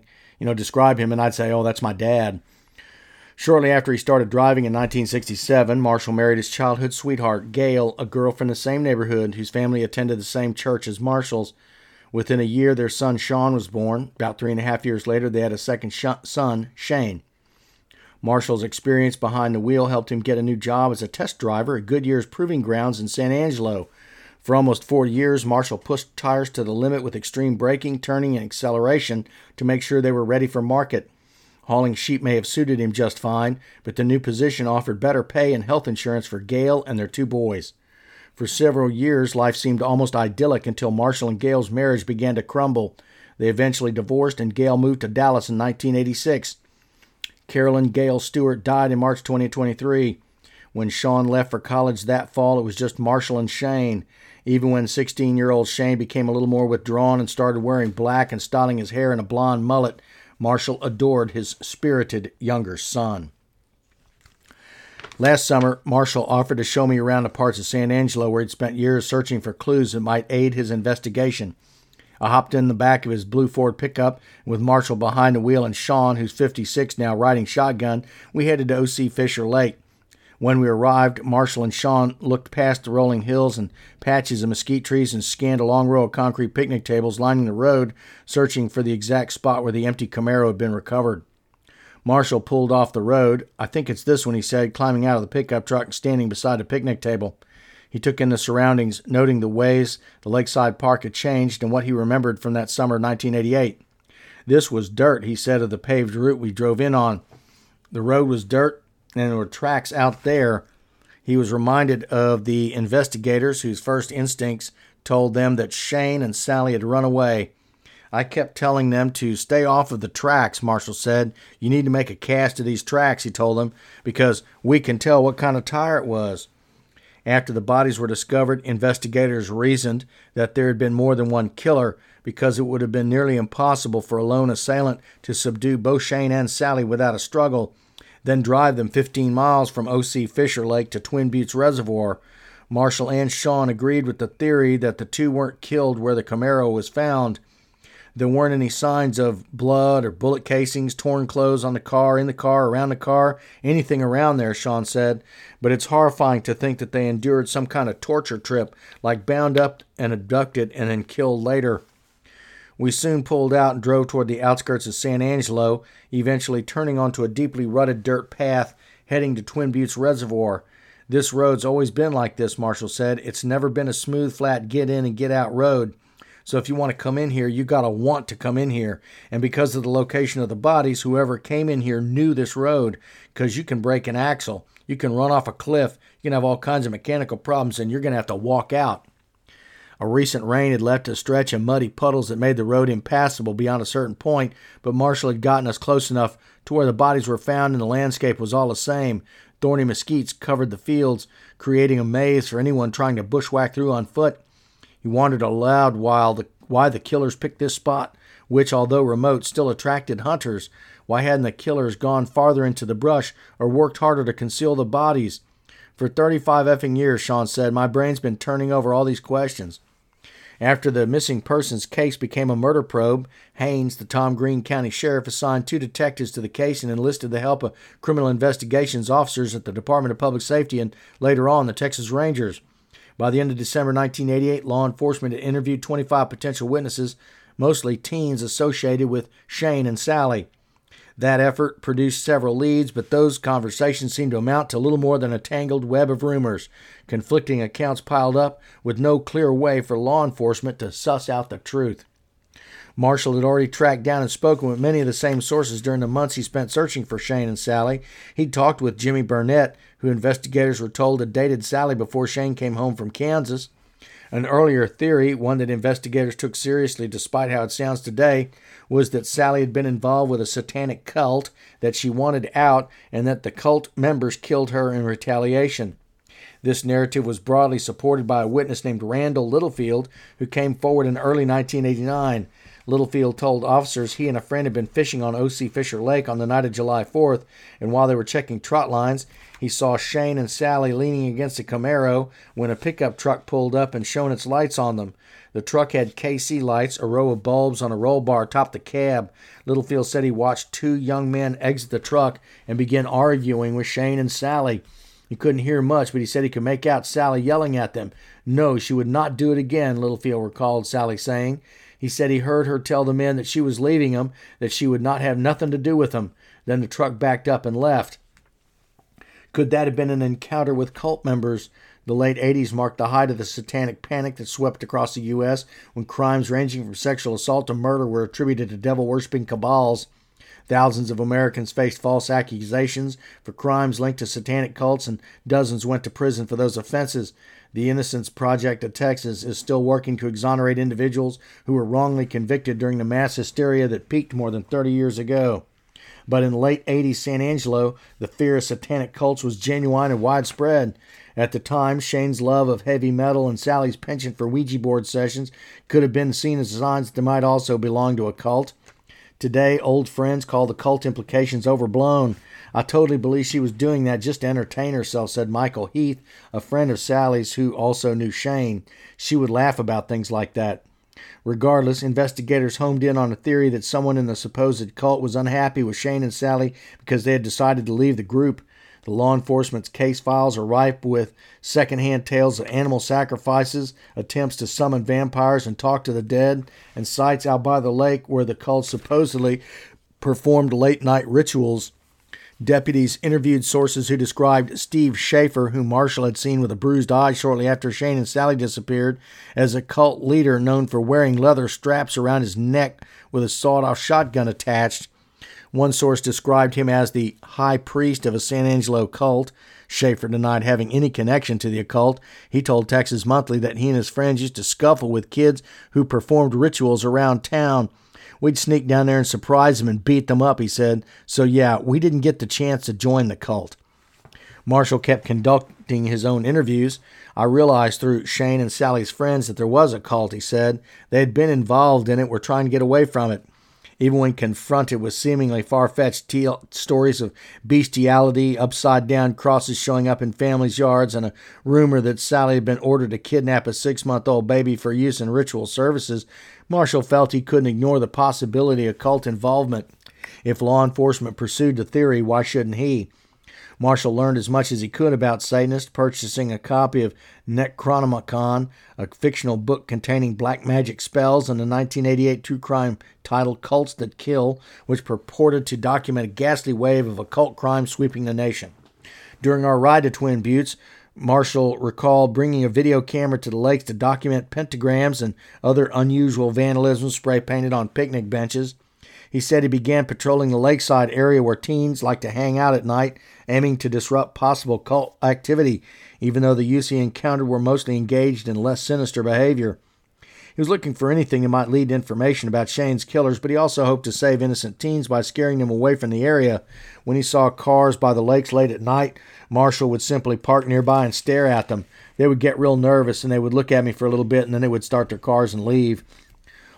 A: and I'd say, "Oh, that's my dad." Shortly after he started driving in 1967, Marshall married his childhood sweetheart, Gail, a girl from the same neighborhood whose family attended the same church as Marshall's. Within a year, their son, Sean, was born. About 3.5 years later, they had a second son, Shane. Marshall's experience behind the wheel helped him get a new job as a test driver at Goodyear's Proving Grounds in San Angelo. For almost 40 years, Marshall pushed tires to the limit with extreme braking, turning, and acceleration to make sure they were ready for market. Hauling sheep may have suited him just fine, but the new position offered better pay and health insurance for Gail and their 2 boys. For several years, life seemed almost idyllic until Marshall and Gail's marriage began to crumble. They eventually divorced, and Gail moved to Dallas in 1986. Carolyn Gail Stewart died in March 2023. When Sean left for college that fall, it was just Marshall and Shane. Even when 16-year-old Shane became a little more withdrawn and started wearing black and styling his hair in a blonde mullet, Marshall adored his spirited younger son. Last summer, Marshall offered to show me around the parts of San Angelo where he'd spent years searching for clues that might aid his investigation. I hopped in the back of his blue Ford pickup, and with Marshall behind the wheel and Sean, who's 56 now, riding shotgun, we headed to O.C. Fisher Lake. When we arrived, Marshall and Sean looked past the rolling hills and patches of mesquite trees and scanned a long row of concrete picnic tables lining the road, searching for the exact spot where the empty Camaro had been recovered. Marshall pulled off the road. "I think it's this one," he said, climbing out of the pickup truck and standing beside the picnic table. He took in the surroundings, noting the ways the lakeside park had changed and what he remembered from that summer of 1988. "This was dirt," he said, of the paved route we drove in on. The road was dirt, and there were tracks out there. He was reminded of the investigators whose first instincts told them that Shane and Sally had run away. "I kept telling them to stay off of the tracks," Marshall said. "You need to make a cast of these tracks," he told them, "because we can tell what kind of tire it was." After the bodies were discovered, investigators reasoned that there had been more than one killer because it would have been nearly impossible for a lone assailant to subdue both Shane and Sally without a struggle, then drive them 15 miles from O.C. Fisher Lake to Twin Buttes Reservoir. Marshall and Sean agreed with the theory that the two weren't killed where the Camaro was found. There weren't any signs of blood or bullet casings, torn clothes on the car, in the car, around the car, anything around there, Sean said. But it's horrifying to think that they endured some kind of torture trip, like bound up and abducted and then killed later. We soon pulled out and drove toward the outskirts of San Angelo, eventually turning onto a deeply rutted dirt path heading to Twin Buttes Reservoir. "This road's always been like this," Marshall said. "It's never been a smooth, flat get-in and get-out road. So if you want to come in here, you got to want to come in here. And because of the location of the bodies, whoever came in here knew this road, because you can break an axle, you can run off a cliff, you can have all kinds of mechanical problems, and you're going to have to walk out." A recent rain had left a stretch of muddy puddles that made the road impassable beyond a certain point, but Marshall had gotten us close enough to where the bodies were found and the landscape was all the same. Thorny mesquites covered the fields, creating a maze for anyone trying to bushwhack through on foot. He wondered aloud why the killers picked this spot, which, although remote, still attracted hunters. Why hadn't the killers gone farther into the brush or worked harder to conceal the bodies? For 35 effing years, Sean said, my brain's been turning over all these questions. After the missing persons case became a murder probe, Haynes, the Tom Green County Sheriff, assigned 2 detectives to the case and enlisted the help of criminal investigations officers at the Department of Public Safety and later on the Texas Rangers. By the end of December 1988, law enforcement had interviewed 25 potential witnesses, mostly teens associated with Shane and Sally. That effort produced several leads, but those conversations seemed to amount to little more than a tangled web of rumors. Conflicting accounts piled up, with no clear way for law enforcement to suss out the truth. Marshall had already tracked down and spoken with many of the same sources during the months he spent searching for Shane and Sally. He'd talked with Jimmy Burnett, who investigators were told had dated Sally before Shane came home from Kansas. An earlier theory, one that investigators took seriously despite how it sounds today, was that Sally had been involved with a satanic cult, that she wanted out, and that the cult members killed her in retaliation. This narrative was broadly supported by a witness named Randall Littlefield, who came forward in early 1989. Littlefield told officers he and a friend had been fishing on O.C. Fisher Lake on the night of July 4th, and while they were checking trot lines, he saw Shane and Sally leaning against a Camaro when a pickup truck pulled up and shone its lights on them. The truck had KC lights, a row of bulbs on a roll bar atop the cab. Littlefield said he watched 2 young men exit the truck and begin arguing with Shane and Sally. He couldn't hear much, but he said he could make out Sally yelling at them. No, she would not do it again, Littlefield recalled Sally saying. He said he heard her tell the men that she was leaving them, that she would not have nothing to do with them. Then the truck backed up and left. Could that have been an encounter with cult members? The late 80s marked the height of the satanic panic that swept across the U.S. when crimes ranging from sexual assault to murder were attributed to devil-worshipping cabals. Thousands of Americans faced false accusations for crimes linked to satanic cults, and dozens went to prison for those offenses. The Innocence Project of Texas is still working to exonerate individuals who were wrongly convicted during the mass hysteria that peaked more than 30 years ago. But in the late 80s San Angelo, the fear of satanic cults was genuine and widespread. At the time, Shane's love of heavy metal and Sally's penchant for Ouija board sessions could have been seen as signs that they might also belong to a cult. Today, old friends call the cult implications overblown. I totally believe she was doing that just to entertain herself, said Michael Heath, a friend of Sally's who also knew Shane. She would laugh about things like that. Regardless, investigators homed in on a theory that someone in the supposed cult was unhappy with Shane and Sally because they had decided to leave the group. The law enforcement's case files are ripe with secondhand tales of animal sacrifices, attempts to summon vampires and talk to the dead, and sites out by the lake where the cult supposedly performed late-night rituals. Deputies interviewed sources who described Steve Schaefer, whom Marshall had seen with a bruised eye shortly after Shane and Sally disappeared, as a cult leader known for wearing leather straps around his neck with a sawed-off shotgun attached. One source described him as the high priest of a San Angelo cult. Schaefer denied having any connection to the occult. He told Texas Monthly that he and his friends used to scuffle with kids who performed rituals around town. We'd sneak down there and surprise them and beat them up, he said. So yeah, we didn't get the chance to join the cult. Marshall kept conducting his own interviews. I realized through Shane and Sally's friends that there was a cult, he said. They had been involved in it, were trying to get away from it. Even when confronted with seemingly far-fetched stories of bestiality, upside-down crosses showing up in families' yards, and a rumor that Sally had been ordered to kidnap a 6-month-old baby for use in ritual services, Marshall felt he couldn't ignore the possibility of cult involvement. If law enforcement pursued the theory, why shouldn't he? Marshall learned as much as he could about Satanists, purchasing a copy of Necronomicon, a fictional book containing black magic spells, and the 1988 true crime title Cults That Kill, which purported to document a ghastly wave of occult crime sweeping the nation. During our ride to Twin Buttes, Marshall recalled bringing a video camera to the lakes to document pentagrams and other unusual vandalism spray-painted on picnic benches. He said he began patrolling the lakeside area where teens like to hang out at night, aiming to disrupt possible cult activity, even though the youths he encountered were mostly engaged in less sinister behavior. He was looking for anything that might lead to information about Shane's killers, but he also hoped to save innocent teens by scaring them away from the area. When he saw cars by the lakes late at night, Marshall would simply park nearby and stare at them. They would get real nervous, and they would look at me for a little bit, and then they would start their cars and leave.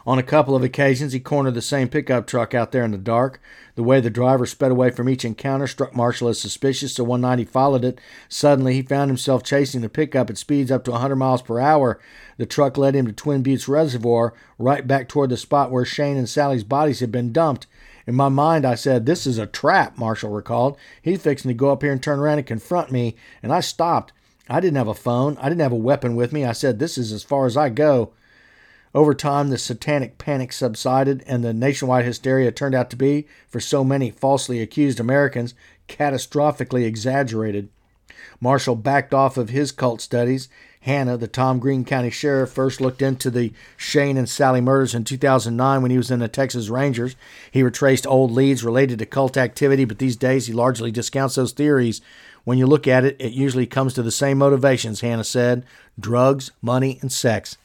A: On a couple of occasions, he cornered the same pickup truck out there in the dark. The way the driver sped away from each encounter struck Marshall as suspicious, so one night he followed it. Suddenly, he found himself chasing the pickup at speeds up to 100 miles per hour. The truck led him to Twin Buttes Reservoir, right back toward the spot where Shane and Sally's bodies had been dumped. In my mind, I said, "This is a trap," Marshall recalled. "He's fixing to go up here and turn around and confront me," and I stopped. I didn't have a phone. I didn't have a weapon with me. I said, "This is as far as I go." Over time, the satanic panic subsided, and the nationwide hysteria turned out to be, for so many falsely accused Americans, catastrophically exaggerated. Marshall backed off of his cult studies. Hannah, the Tom Green County Sheriff, first looked into the Shane and Sally murders in 2009 when he was in the Texas Rangers. He retraced old leads related to cult activity, but these days he largely discounts those theories. When you look at it, it usually comes to the same motivations, Hannah said: drugs, money, and sex.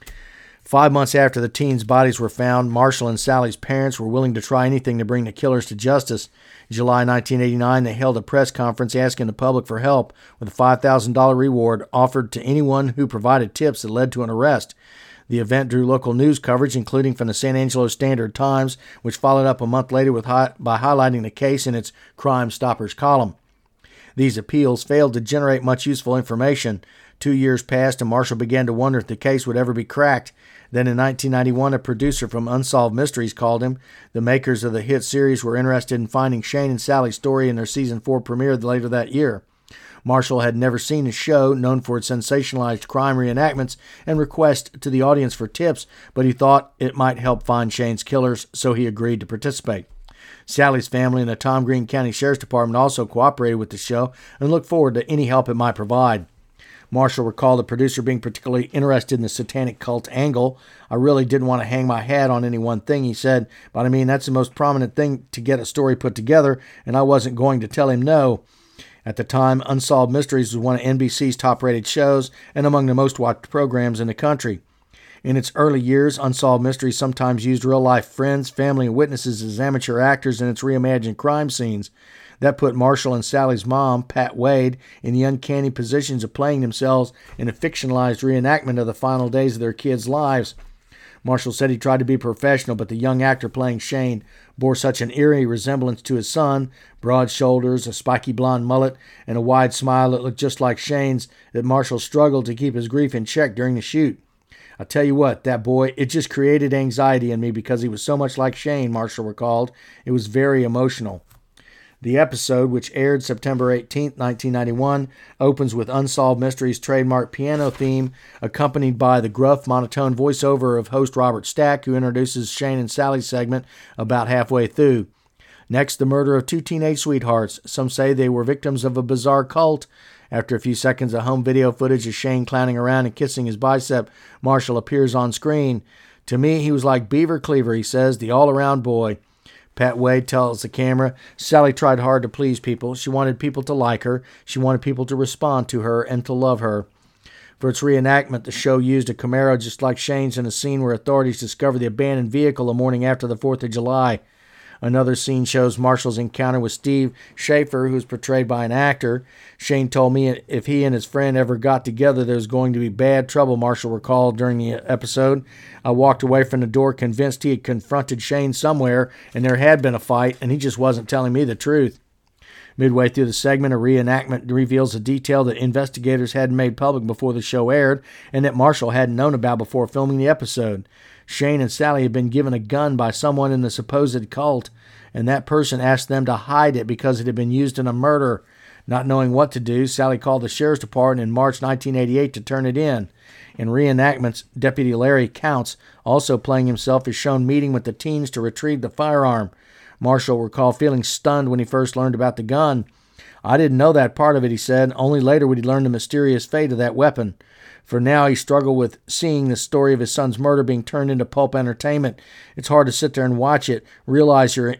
A: 5 months after the teens' bodies were found, Marshall and Sally's parents were willing to try anything to bring the killers to justice. In July 1989, they held a press conference asking the public for help, with a $5,000 reward offered to anyone who provided tips that led to an arrest. The event drew local news coverage, including from the San Angelo Standard-Times, which followed up a month later by highlighting the case in its Crime Stoppers column. These appeals failed to generate much useful information. 2 years passed, and Marshall began to wonder if the case would ever be cracked. Then in 1991, a producer from Unsolved Mysteries called him. The makers of the hit series were interested in finding Shane and Sally's story in their Season 4 premiere later that year. Marshall had never seen the show, known for its sensationalized crime reenactments and requests to the audience for tips, but he thought it might help find Shane's killers, so he agreed to participate. Sally's family and the Tom Green County Sheriff's Department also cooperated with the show and looked forward to any help it might provide. Marshall recalled the producer being particularly interested in the satanic cult angle. "I really didn't want to hang my hat on any one thing," he said, "but I mean, that's the most prominent thing to get a story put together, and I wasn't going to tell him no." At the time, Unsolved Mysteries was one of NBC's top-rated shows and among the most-watched programs in the country. In its early years, Unsolved Mysteries sometimes used real-life friends, family, and witnesses as amateur actors in its reimagined crime scenes. That put Marshall and Sally's mom, Pat Wade, in the uncanny positions of playing themselves in a fictionalized reenactment of the final days of their kids' lives. Marshall said he tried to be professional, but the young actor playing Shane bore such an eerie resemblance to his son, broad shoulders, a spiky blonde mullet, and a wide smile that looked just like Shane's, that Marshall struggled to keep his grief in check during the shoot. "I tell you what, that boy, it just created anxiety in me because he was so much like Shane," Marshall recalled. "It was very emotional." The episode, which aired September 18, 1991, opens with Unsolved Mysteries' trademark piano theme, accompanied by the gruff, monotone voiceover of host Robert Stack, who introduces Shane and Sally's segment about halfway through. Next, the murder of two teenage sweethearts. Some say they were victims of a bizarre cult. After a few seconds of home video footage of Shane clowning around and kissing his bicep, Marshall appears on screen. "To me, he was like Beaver Cleaver," he says, "the all-around boy." Pat Wade tells the camera, "Sally tried hard to please people. She wanted people to like her. She wanted people to respond to her and to love her." For its reenactment, the show used a Camaro just like Shane's in a scene where authorities discover the abandoned vehicle the morning after the 4th of July. Another scene shows Marshall's encounter with Steve Schaefer, who's portrayed by an actor. "Shane told me if he and his friend ever got together, there was going to be bad trouble," Marshall recalled during the episode. "I walked away from the door convinced he had confronted Shane somewhere, and there had been a fight, and he just wasn't telling me the truth." Midway through the segment, a reenactment reveals a detail that investigators hadn't made public before the show aired, and that Marshall hadn't known about before filming the episode. Shane and Sally had been given a gun by someone in the supposed cult, and that person asked them to hide it because it had been used in a murder. Not knowing what to do, Sally called the sheriff's department in March 1988 to turn it in. In reenactments, Deputy Larry Counts, also playing himself, is shown meeting with the teens to retrieve the firearm. Marshall recalled feeling stunned when he first learned about the gun. "I didn't know that part of it," he said. "Only later would he learn the mysterious fate of that weapon." For now, he struggled with seeing the story of his son's murder being turned into pulp entertainment. "It's hard to sit there and watch it, realize you're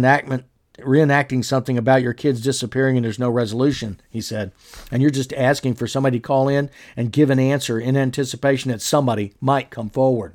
A: reenacting something about your kids disappearing and there's no resolution," he said. "And you're just asking for somebody to call in and give an answer in anticipation that somebody might come forward."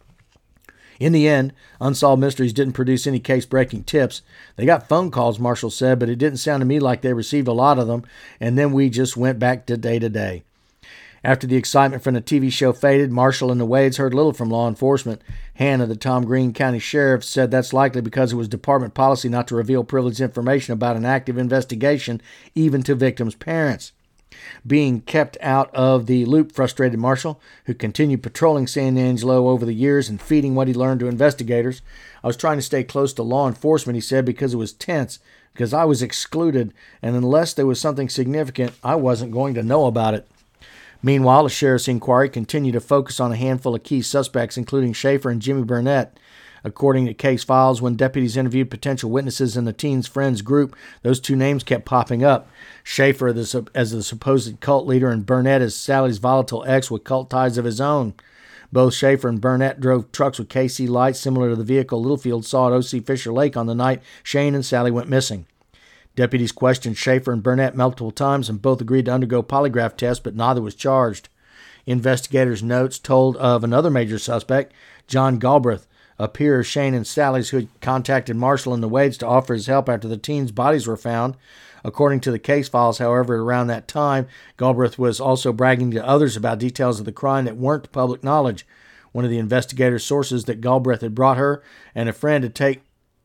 A: In the end, Unsolved Mysteries didn't produce any case-breaking tips. They got phone calls, Marshall said, but it didn't sound to me like they received a lot of them, and then we just went back to day. After the excitement from the TV show faded, Marshall and the Wades heard little from law enforcement. Hannah, the Tom Green County Sheriff, said that's likely because it was department policy not to reveal privileged information about an active investigation, even to victims' parents. Being kept out of the loop frustrated Marshall, who continued patrolling San Angelo over the years and feeding what he learned to investigators. I was trying to stay close to law enforcement, he said, because it was tense, because I was excluded, and unless there was something significant, I wasn't going to know about it. Meanwhile, the sheriff's inquiry continued to focus on a handful of key suspects, including Schaefer and Jimmy Burnett. According to case files, when deputies interviewed potential witnesses in the teen's friends group, those two names kept popping up. Schaefer as the supposed cult leader and Burnett as Sally's volatile ex with cult ties of his own. Both Schaefer and Burnett drove trucks with KC lights similar to the vehicle Littlefield saw at O.C. Fisher Lake on the night Shane and Sally went missing. Deputies questioned Schaefer and Burnett multiple times and both agreed to undergo polygraph tests, but neither was charged. Investigators' notes told of another major suspect, John Galbraith, a peer of Shane and Sally's who had contacted Marshall and the Wades to offer his help after the teens' bodies were found. According to the case files, however, around that time, Galbraith was also bragging to others about details of the crime that weren't public knowledge. One of the investigators' sources that Galbraith had brought her and a friend to take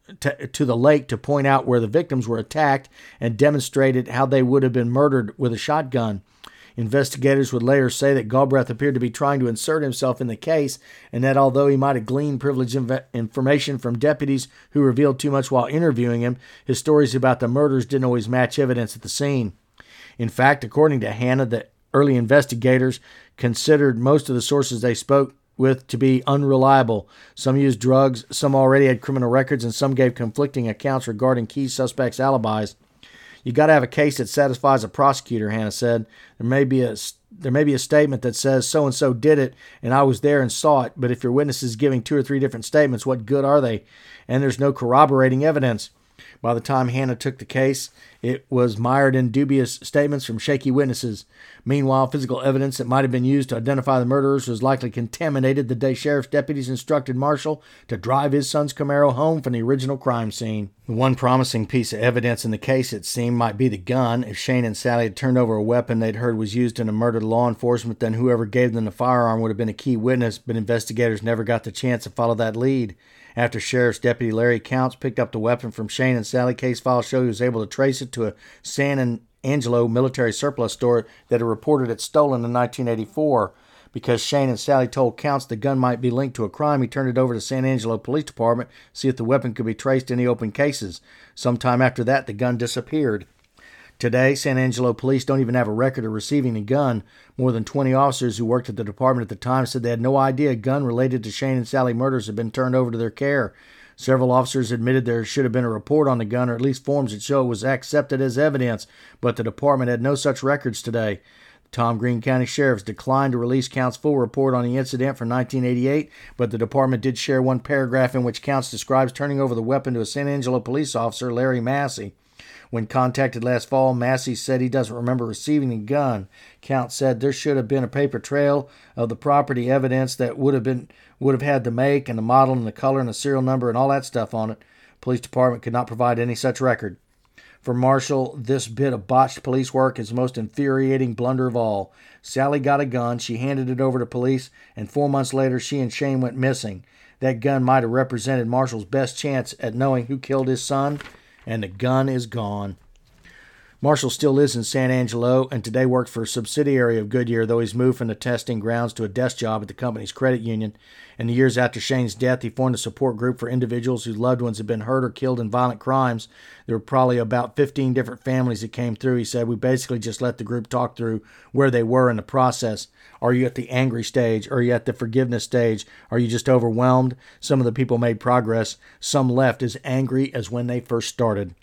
A: to the lake to point out where the victims were attacked and demonstrated how they would have been murdered with a shotgun. Investigators would later say that Galbraith appeared to be trying to insert himself in the case, and that although he might have gleaned privileged information from deputies who revealed too much while interviewing him, his stories about the murders didn't always match evidence at the scene. In fact, according to Hannah, the early investigators considered most of the sources they spoke with to be unreliable. Some used drugs, some already had criminal records, and some gave conflicting accounts regarding key suspects' alibis. You got to have a case that satisfies a prosecutor, Hannah said. There may be a statement that says so-and-so did it and I was there and saw it, but if your witness is giving 2 or 3 different statements, what good are they? And there's no corroborating evidence. By the time Hannah took the case, it was mired in dubious statements from shaky witnesses. Meanwhile, physical evidence that might have been used to identify the murderers was likely contaminated the day sheriff's deputies instructed Marshall to drive his son's Camaro home from the original crime scene. The one promising piece of evidence in the case, it seemed, might be the gun. If Shane and Sally had turned over a weapon they'd heard was used in a murder to law enforcement, then whoever gave them the firearm would have been a key witness, but investigators never got the chance to follow that lead. After Sheriff's Deputy Larry Counts picked up the weapon from Shane and Sally, case files show he was able to trace it to a San Angelo military surplus store that had reported it stolen in 1984. Because Shane and Sally told Counts the gun might be linked to a crime, he turned it over to San Angelo Police Department to see if the weapon could be traced to any open cases. Sometime after that, the gun disappeared. Today, San Angelo police don't even have a record of receiving a gun. More than 20 officers who worked at the department at the time said they had no idea a gun related to Shane and Sally murders had been turned over to their care. Several officers admitted there should have been a report on the gun, or at least forms that show it was accepted as evidence, but the department had no such records today. The Tom Green County Sheriffs declined to release Counts' full report on the incident from 1988, but the department did share one paragraph in which Counts describes turning over the weapon to a San Angelo police officer, Larry Massey. When contacted last fall, Massey said he doesn't remember receiving the gun. Counts said there should have been a paper trail of the property evidence that would have had the make and the model and the color and the serial number and all that stuff on it. Police department could not provide any such record. For Marshall, this bit of botched police work is the most infuriating blunder of all. Sally got a gun, she handed it over to police, and 4 months later she and Shane went missing. That gun might have represented Marshall's best chance at knowing who killed his son, and the gun is gone. Marshall still lives in San Angelo and today works for a subsidiary of Goodyear, though he's moved from the testing grounds to a desk job at the company's credit union. In the years after Shane's death, he formed a support group for individuals whose loved ones had been hurt or killed in violent crimes. There were probably about 15 different families that came through. He said, we basically just let the group talk through where they were in the process. Are you at the angry stage? Are you at the forgiveness stage? Are you just overwhelmed? Some of the people made progress. Some left as angry as when they first started.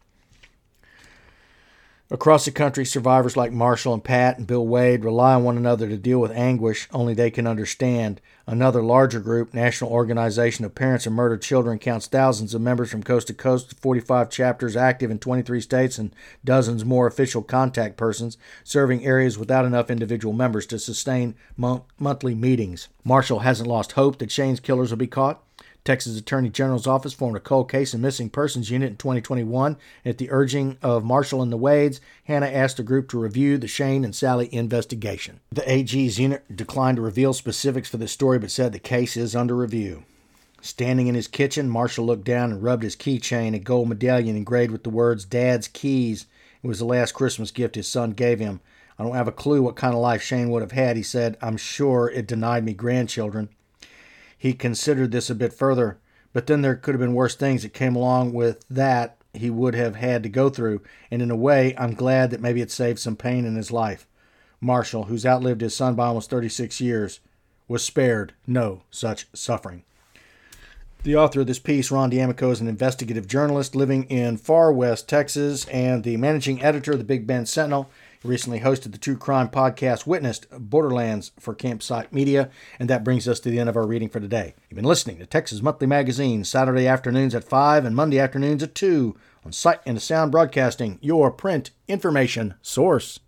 A: Across the country, survivors like Marshall and Pat and Bill Wade rely on one another to deal with anguish only they can understand. Another larger group, National Organization of Parents of Murdered Children, counts thousands of members from coast to coast, 45 chapters active in 23 states, and dozens more official contact persons, serving areas without enough individual members to sustain monthly meetings. Marshall hasn't lost hope that Shane's killers will be caught. Texas Attorney General's office formed a cold case and missing persons unit in 2021. At the urging of Marshall and the Wades, Hannah asked the group to review the Shane and Sally investigation. The AG's unit declined to reveal specifics for this story, but said the case is under review. Standing in his kitchen, Marshall looked down and rubbed his keychain, a gold medallion engraved with the words "Dad's Keys." It was the last Christmas gift his son gave him. "I don't have a clue what kind of life Shane would have had," he said. "I'm sure it denied me grandchildren." He considered this a bit further, but then there could have been worse things that came along with that he would have had to go through, and in a way, I'm glad that maybe it saved some pain in his life. Marshall, who's outlived his son by almost 36 years, was spared no such suffering. The author of this piece, Ron D'Amico, is an investigative journalist living in far west Texas and the managing editor of the Big Bend Sentinel. He recently hosted the true crime podcast Witnessed Borderlands for Campsite Media, and that brings us to the end of our reading for today. You've been listening to Texas Monthly Magazine, Saturday afternoons at 5 and Monday afternoons at 2 on Sight and Sound Broadcasting, your print information source.